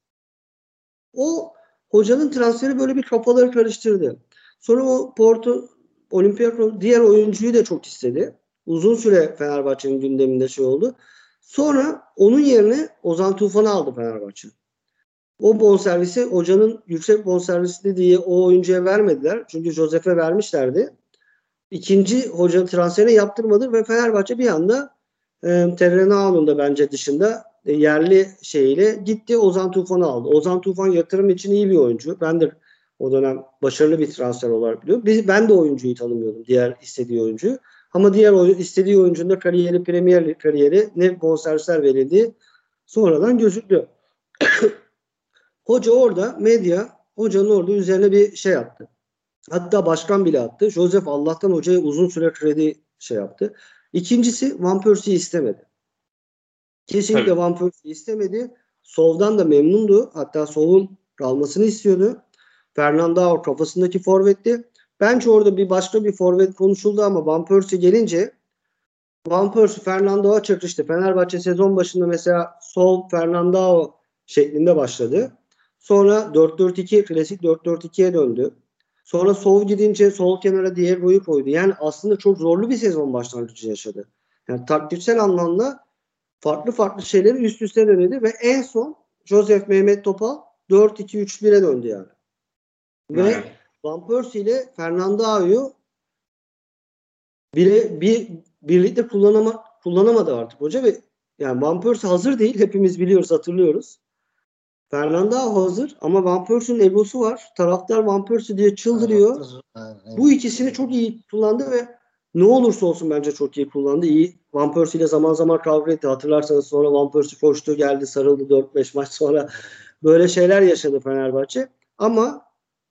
O hocanın transferi böyle bir kafaları karıştırdı. Sonra o Porto Olympiakos diğer oyuncuyu da çok istedi. Uzun süre Fenerbahçe'nin gündeminde şey oldu. Sonra onun yerine Ozan Tufan'ı aldı Fenerbahçe. O bonservisi hocanın yüksek bonservisli diye o oyuncuya vermediler. Çünkü Josef'e vermişlerdi. İkinci hoca transferini yaptırmadı ve Fenerbahçe bir anda Terrenao'nun da bence dışında yerli şeyiyle gitti, Ozan Tufan'ı aldı. Ozan Tufan yatırım için iyi bir oyuncu. Ben de o dönem başarılı bir transfer olarak biliyorum. Ben de oyuncuyu tanımıyordum, diğer istediği oyuncuyu. Ama diğer istediği oyuncunun da Premier Lig kariyeri, ne bonservisler verildi sonradan gözüktü. Hoca orada, hocanın orada üzerine bir şey attı. Hatta başkan bile attı. Josef Allah'tan hocaya uzun süre kredi şey yaptı. İkincisi, Van Persie'yi istemedi. Kesinlikle Tabii. Van Persie'yi istemedi. Sov'dan da memnundu. Hatta Sov'un kalmasını istiyordu. Fernandao kafasındaki forvetti. Bence orada başka bir forvet konuşuldu ama Van Persie gelince Van Persie Fernandao'ya çakıştı. Fenerbahçe sezon başında mesela Sov, Fernandao şeklinde başladı. Sonra 4-4-2, klasik 4-4-2'ye döndü. Sonra Sov gidince sol kenara Diego'yu koydu. Yani aslında çok zorlu bir sezon başlangıcı yaşadı. Yani taktiksel anlamda farklı şeyleri üst üste denedi ve en son Josef Mehmet Topal 4-2-3-1'e döndü yani. Ve Aynen. Van Persie ile Fernandao'yu birlikte kullanamadı artık hoca ve yani Van Persie hazır değil. Hepimiz biliyoruz, hatırlıyoruz. Fernandao hazır ama Van Persie'nin egosu var. Taraftar Van Persie diye çıldırıyor. Bu ikisini çok iyi kullandı ve ne olursa olsun bence çok iyi kullandı. Van Persie ile zaman zaman kavga etti. Hatırlarsanız sonra Van Persie koştu, geldi, sarıldı 4-5 maç sonra. Böyle şeyler yaşadı Fenerbahçe. Ama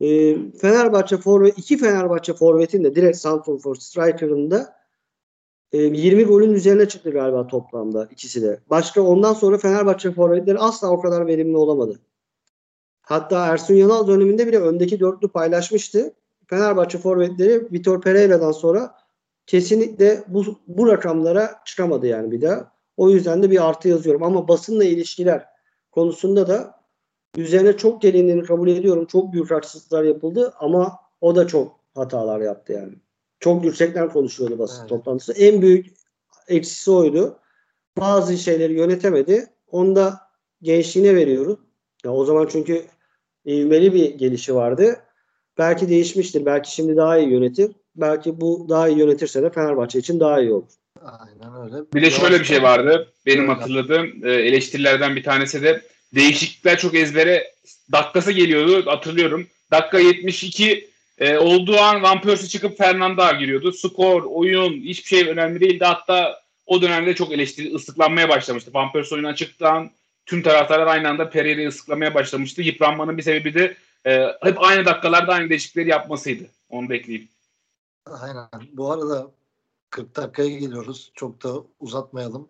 iki Fenerbahçe forvetin de direkt santrfor striker'ın da 20 golün üzerine çıktı galiba toplamda ikisi de. Başka ondan sonra Fenerbahçe forvetleri asla o kadar verimli olamadı. Hatta Ersun Yanal döneminde bile öndeki dörtlü paylaşmıştı. Fenerbahçe forvetleri Vitor Pereira'dan sonra kesinlikle bu rakamlara çıkamadı yani bir daha. O yüzden de bir artı yazıyorum. Ama basınla ilişkiler konusunda da üzerine çok gelindiğini kabul ediyorum. Çok büyük haksızlıklar yapıldı ama o da çok hatalar yaptı yani. Çok yüksekten konuşuyordu basın toplantısı. En büyük eksisi oydu. Bazı şeyleri yönetemedi. Onu da gençliğine veriyoruz. Ya o zaman çünkü ivmeli bir gelişi vardı. Belki değişmiştir. Belki şimdi daha iyi yönetir. Belki bu daha iyi yönetirse de Fenerbahçe için daha iyi olur. Aynen öyle. Bir de şöyle bir şey vardı. Benim hatırladığım eleştirilerden bir tanesi de değişiklikler çok ezbere, dakikası geliyordu. Hatırlıyorum. Dakika 72 olduğu an Van Persie çıkıp Fernandao giriyordu. Skor, oyun hiçbir şey önemli değildi. Hatta o dönemde çok ıslıklanmaya başlamıştı. Van Persie oyundan çıktığı tüm taraftarlar aynı anda Pereira'yı ıslıklamaya başlamıştı. Yıpranmanın bir sebebi de hep aynı dakikalarda aynı değişiklikleri yapmasıydı. Onu da ekleyeyim. Aynen. Bu arada 40 dakikaya geliyoruz. Çok da uzatmayalım.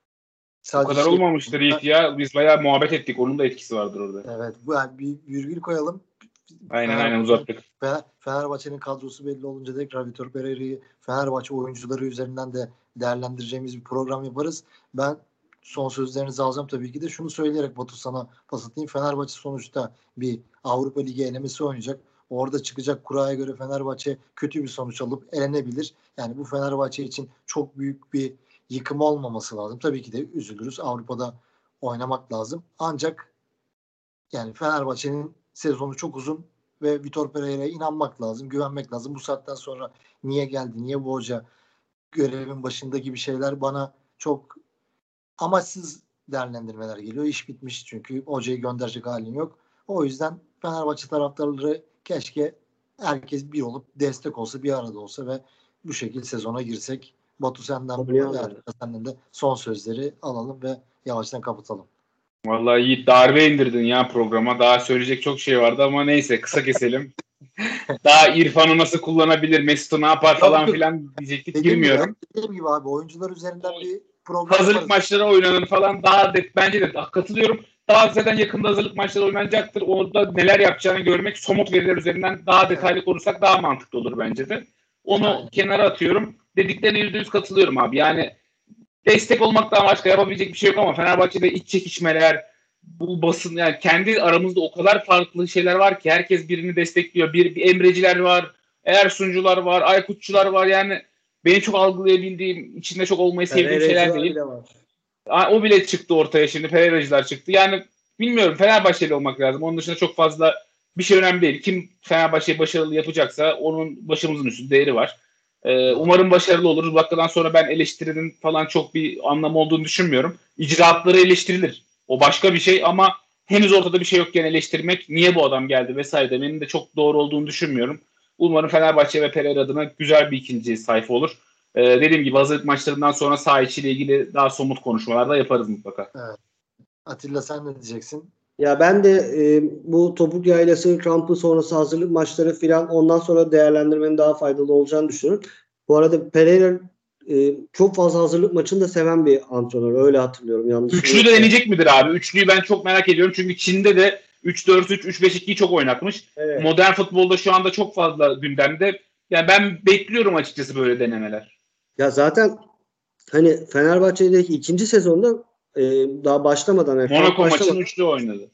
O kadar olmamıştır Yiğit ya. Biz bayağı muhabbet ettik. Onun da etkisi vardır orada. Evet. Yani bir virgül koyalım. Aynen uzattık. Fenerbahçe'nin kadrosu belli olunca tekrar Vitor Pereira'yı Fenerbahçe oyuncuları üzerinden de değerlendireceğimiz bir program yaparız. Ben son sözlerinizi alacağım tabii ki de. Şunu söyleyerek Batu sana pas atayım. Fenerbahçe sonuçta bir Avrupa Ligi elemesi oynayacak. Orada çıkacak kuraya göre Fenerbahçe kötü bir sonuç alıp elenebilir. Yani bu Fenerbahçe için çok büyük bir yıkım olmaması lazım. Tabii ki de üzülürüz. Avrupa'da oynamak lazım. Ancak yani Fenerbahçe'nin sezonu çok uzun ve Vitor Pereira'ya inanmak lazım, güvenmek lazım. Bu saatten sonra niye geldi, niye bu hoca görevin başında gibi şeyler bana çok amaçsız değerlendirmeler geliyor. İş bitmiş çünkü hocayı gönderecek halin yok. O yüzden Fenerbahçe taraftarları keşke herkes bir olup destek olsa, bir arada olsa ve bu şekilde sezona girsek. Batu senden de son sözleri alalım ve yavaştan kapatalım. Vallahi Yiğit darbe indirdin ya programa. Daha söyleyecek çok şey vardı ama neyse kısa keselim. Daha İrfan'ı nasıl kullanabilir, Mesut'u ne yapar falan filan diyecektik. Girmiyorum. Dediğim gibi abi oyuncular üzerinden bir program hazırlık yaparız. maçları oynanır falan bence de katılıyorum. Daha zaten yakında hazırlık maçları oynanacaktır. Orada neler yapacağını görmek somut veriler üzerinden daha detaylı konuşsak daha mantıklı olur bence de. Onu kenara atıyorum. Dediklerine %100 katılıyorum abi. Yani destek olmaktan başka yapabilecek bir şey yok ama Fenerbahçe'de iç çekişmeler, bu basın yani kendi aramızda o kadar farklı şeyler var ki herkes birini destekliyor. Bir Emreciler var, Ersuncular var, Aykutçular var yani benim çok algılayabildiğim, içinde çok olmayı sevdiğim şeyler değil. O bile çıktı ortaya şimdi. Pereira'cılar çıktı. Yani bilmiyorum Fenerbahçeli olmak lazım. Onun dışında çok fazla bir şey önemli değil. Kim Fenerbahçe'yi başarılı yapacaksa onun başımızın üstünde değeri var. Umarım başarılı olur. Bu dakikadan sonra ben eleştirinin falan çok bir anlamı olduğunu düşünmüyorum. İcraatları eleştirilir. O başka bir şey ama henüz ortada bir şey yokken eleştirmek niye bu adam geldi vesaire demenin de çok doğru olduğunu düşünmüyorum. Umarım Fenerbahçe ve Pereira adına güzel bir ikinci sayfa olur. Dediğim gibi hazırlık maçlarından sonra saha içiyle ilgili daha somut konuşmalar da yaparız mutlaka. Evet. Atilla sen ne diyeceksin? Ya ben de bu topuk yaylası kampı sonrası hazırlık maçları filan ondan sonra değerlendirmenin daha faydalı olacağını düşünüyorum. Bu arada Pereira çok fazla hazırlık maçını da seven bir antrenör. Öyle hatırlıyorum. Yanlış Üçlü de deneyecek midir abi? Üçlüyü ben çok merak ediyorum. Çünkü Çin'de de 3-4-3, 3-5-2'yi çok oynatmış. Evet. Modern futbolda şu anda çok fazla gündemde. Yani ben bekliyorum açıkçası böyle denemeler. Ya zaten hani Fenerbahçe'deki ikinci sezonda daha başlamadan Monaco maçını üçlü oynadı.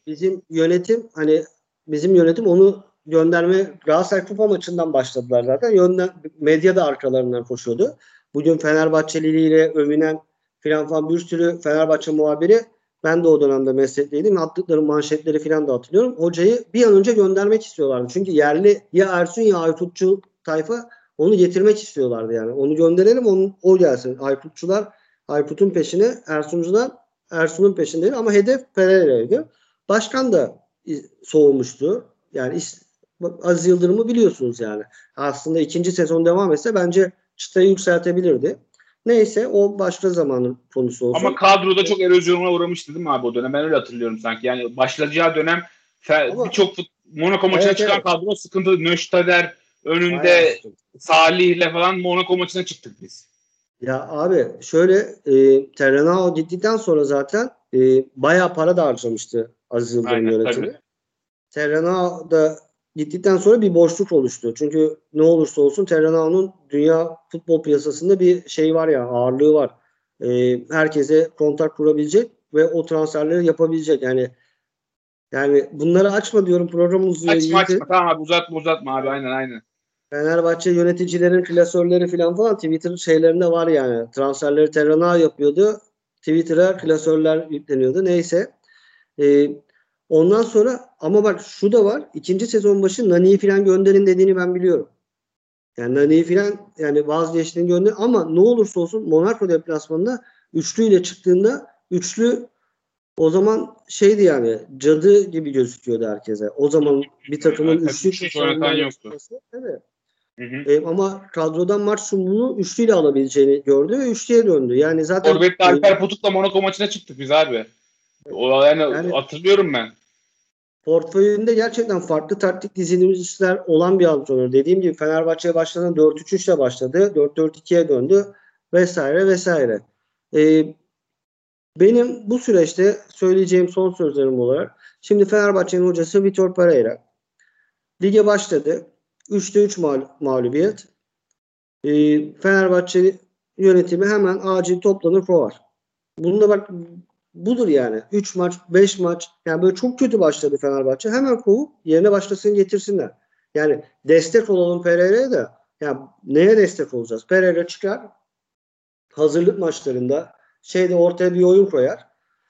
Bizim yönetim onu gönderme Galatasaray Kupa maçından başladılar zaten. Medya da arkalarından koşuyordu. Bugün Fenerbahçeliliğiyle övünen falan bir sürü Fenerbahçe muhabiri ben de o dönemde meslekteydim. Attıkları manşetleri falan da hatırlıyorum. Hocayı bir an önce göndermek istiyorlardı. Çünkü yerli ya Ersun ya Aykutçu tayfa onu getirmek istiyorlardı yani. Onu gönderelim o gelsin. Aykut'un peşine, Ersun'un peşindeydi ama hedef Pereira'ydı. Başkan da soğumuştu. Yani Aziz Yıldırım'ı biliyorsunuz yani. Aslında ikinci sezon devam etse bence çıtayı yükseltebilirdi. Neyse o başka zamanın konusu olsun. Ama kadroda çok erozyona uğramıştı değil mi abi o dönem? Ben öyle hatırlıyorum sanki. Yani başlayacağı dönem birçok Monaco maçına çıkan kadro sıkıntı. Nöştader önünde Salih'le falan Monaco maçına çıktık biz. Ya abi şöyle Terranao gittikten sonra zaten bayağı para da harcamıştı Aziz Yıldırım yönetimi. Terranao da gittikten sonra bir boşluk oluştu. Çünkü ne olursa olsun Terranao'nun dünya futbol piyasasında bir şey var ya ağırlığı var. Herkese kontak kurabilecek ve o transferleri yapabilecek. Yani bunları açma diyorum programın uzuyor. Açma tamam abi uzatma abi aynen. Fenerbahçe yöneticilerin klasörleri falan Twitter şeylerinde var yani. Transferleri Terranao yapıyordu. Twitter'a klasörler yükleniyordu. Neyse. Ondan sonra ama bak şu da var. İkinci sezon başı Nani'yi falan gönderin dediğini ben biliyorum. Yani Nani'yi falan yani vazgeçtiğini gönder ama ne olursa olsun Monaco deplasmanında üçlüyle çıktığında üçlü o zaman şeydi yani cadı gibi gözüküyordu herkese. O zaman bir takımın üçlü oynatan yoktu. Evet. Hı hı. Ama kadrodan maksimum bunu üçlüyle alabileceğini gördü ve üçlüye döndü. Yani zaten Forvet'te Alper Potuk'la Monaco maçına çıktık biz abi. O yani hatırlıyorum ben. portföyünde gerçekten farklı taktik dizilimler olan bir antrenör. Dediğim gibi Fenerbahçe'ye başladan 4-3-3 ile başladı. 4-4-2'ye döndü vesaire vesaire. Benim bu süreçte söyleyeceğim son sözlerim olarak şimdi Fenerbahçe'nin hocası Vitor Pereira. Lige başladı. 3'te 3 mağlubiyet. Fenerbahçe yönetimi hemen acil toplanır kovar. Bunda bak budur yani. 3 maç, 5 maç. Yani böyle çok kötü başladı Fenerbahçe. Hemen kovup yerine başlasın getirsinler. Yani destek olalım Pereira'ya da. Ya neye destek olacağız? Pereira çıkar. Hazırlık maçlarında ortaya bir oyun koyar.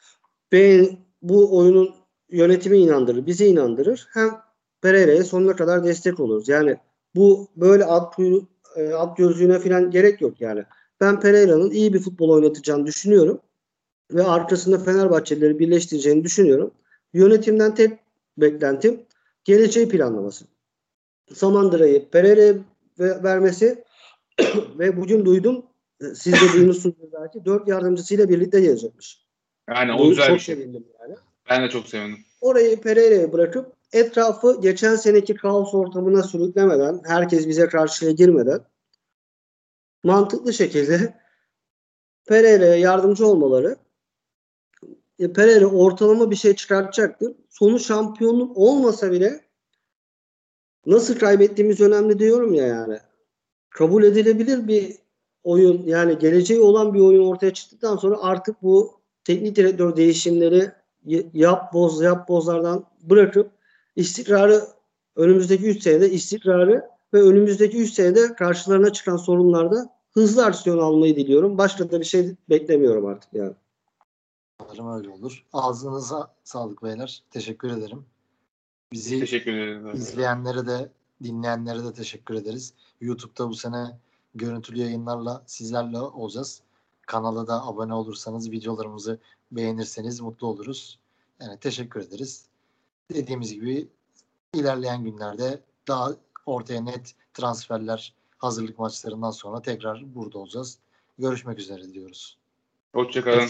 Bu oyunun yönetimi inandırır. Bizi inandırır. Hem Pereira'ya sonuna kadar destek oluruz. Yani bu böyle at gözlüğüne falan gerek yok yani. Ben Pereira'nın iyi bir futbol oynatacağını düşünüyorum ve arkasında Fenerbahçelileri birleştireceğini düşünüyorum. Yönetimden tek beklentim geleceği planlaması. Samandıra'yı Pereira'ya vermesi ve bugün duydum siz de duymuşsunuz belki 4 yardımcısıyla birlikte gelecekmiş. Yani o Bu güzel bir çok şey. sevindim yani. Ben de çok sevindim. Orayı Pereira'ya bırakıp etrafı geçen seneki kaos ortamına sürüklemeden, herkes bize karşıya girmeden mantıklı şekilde Pereira'ya yardımcı olmaları Pereira ortalama bir şey çıkartacaktır. Sonu şampiyonluk olmasa bile nasıl kaybettiğimiz önemli diyorum ya yani. Kabul edilebilir bir oyun yani geleceği olan bir oyun ortaya çıktıktan sonra artık bu teknik direktör değişimleri yap bozlardan bırakıp istikrarı önümüzdeki 3 senede istikrarı ve önümüzdeki 3 senede karşılarına çıkan sorunlarda hızlı aksiyon almayı diliyorum. Başka da bir şey beklemiyorum artık yani. Umarım öyle olur. Ağzınıza sağlık beyler. Teşekkür ederim. Bizi Teşekkür ederim. izleyenlere de dinleyenlere de teşekkür ederiz. YouTube'da bu sene görüntülü yayınlarla sizlerle olacağız. Kanala da abone olursanız, videolarımızı beğenirseniz mutlu oluruz. Yani teşekkür ederiz. Dediğimiz gibi ilerleyen günlerde daha ortaya net transferler, hazırlık maçlarından sonra tekrar burada olacağız. Görüşmek üzere diyoruz. Hoşçakalın.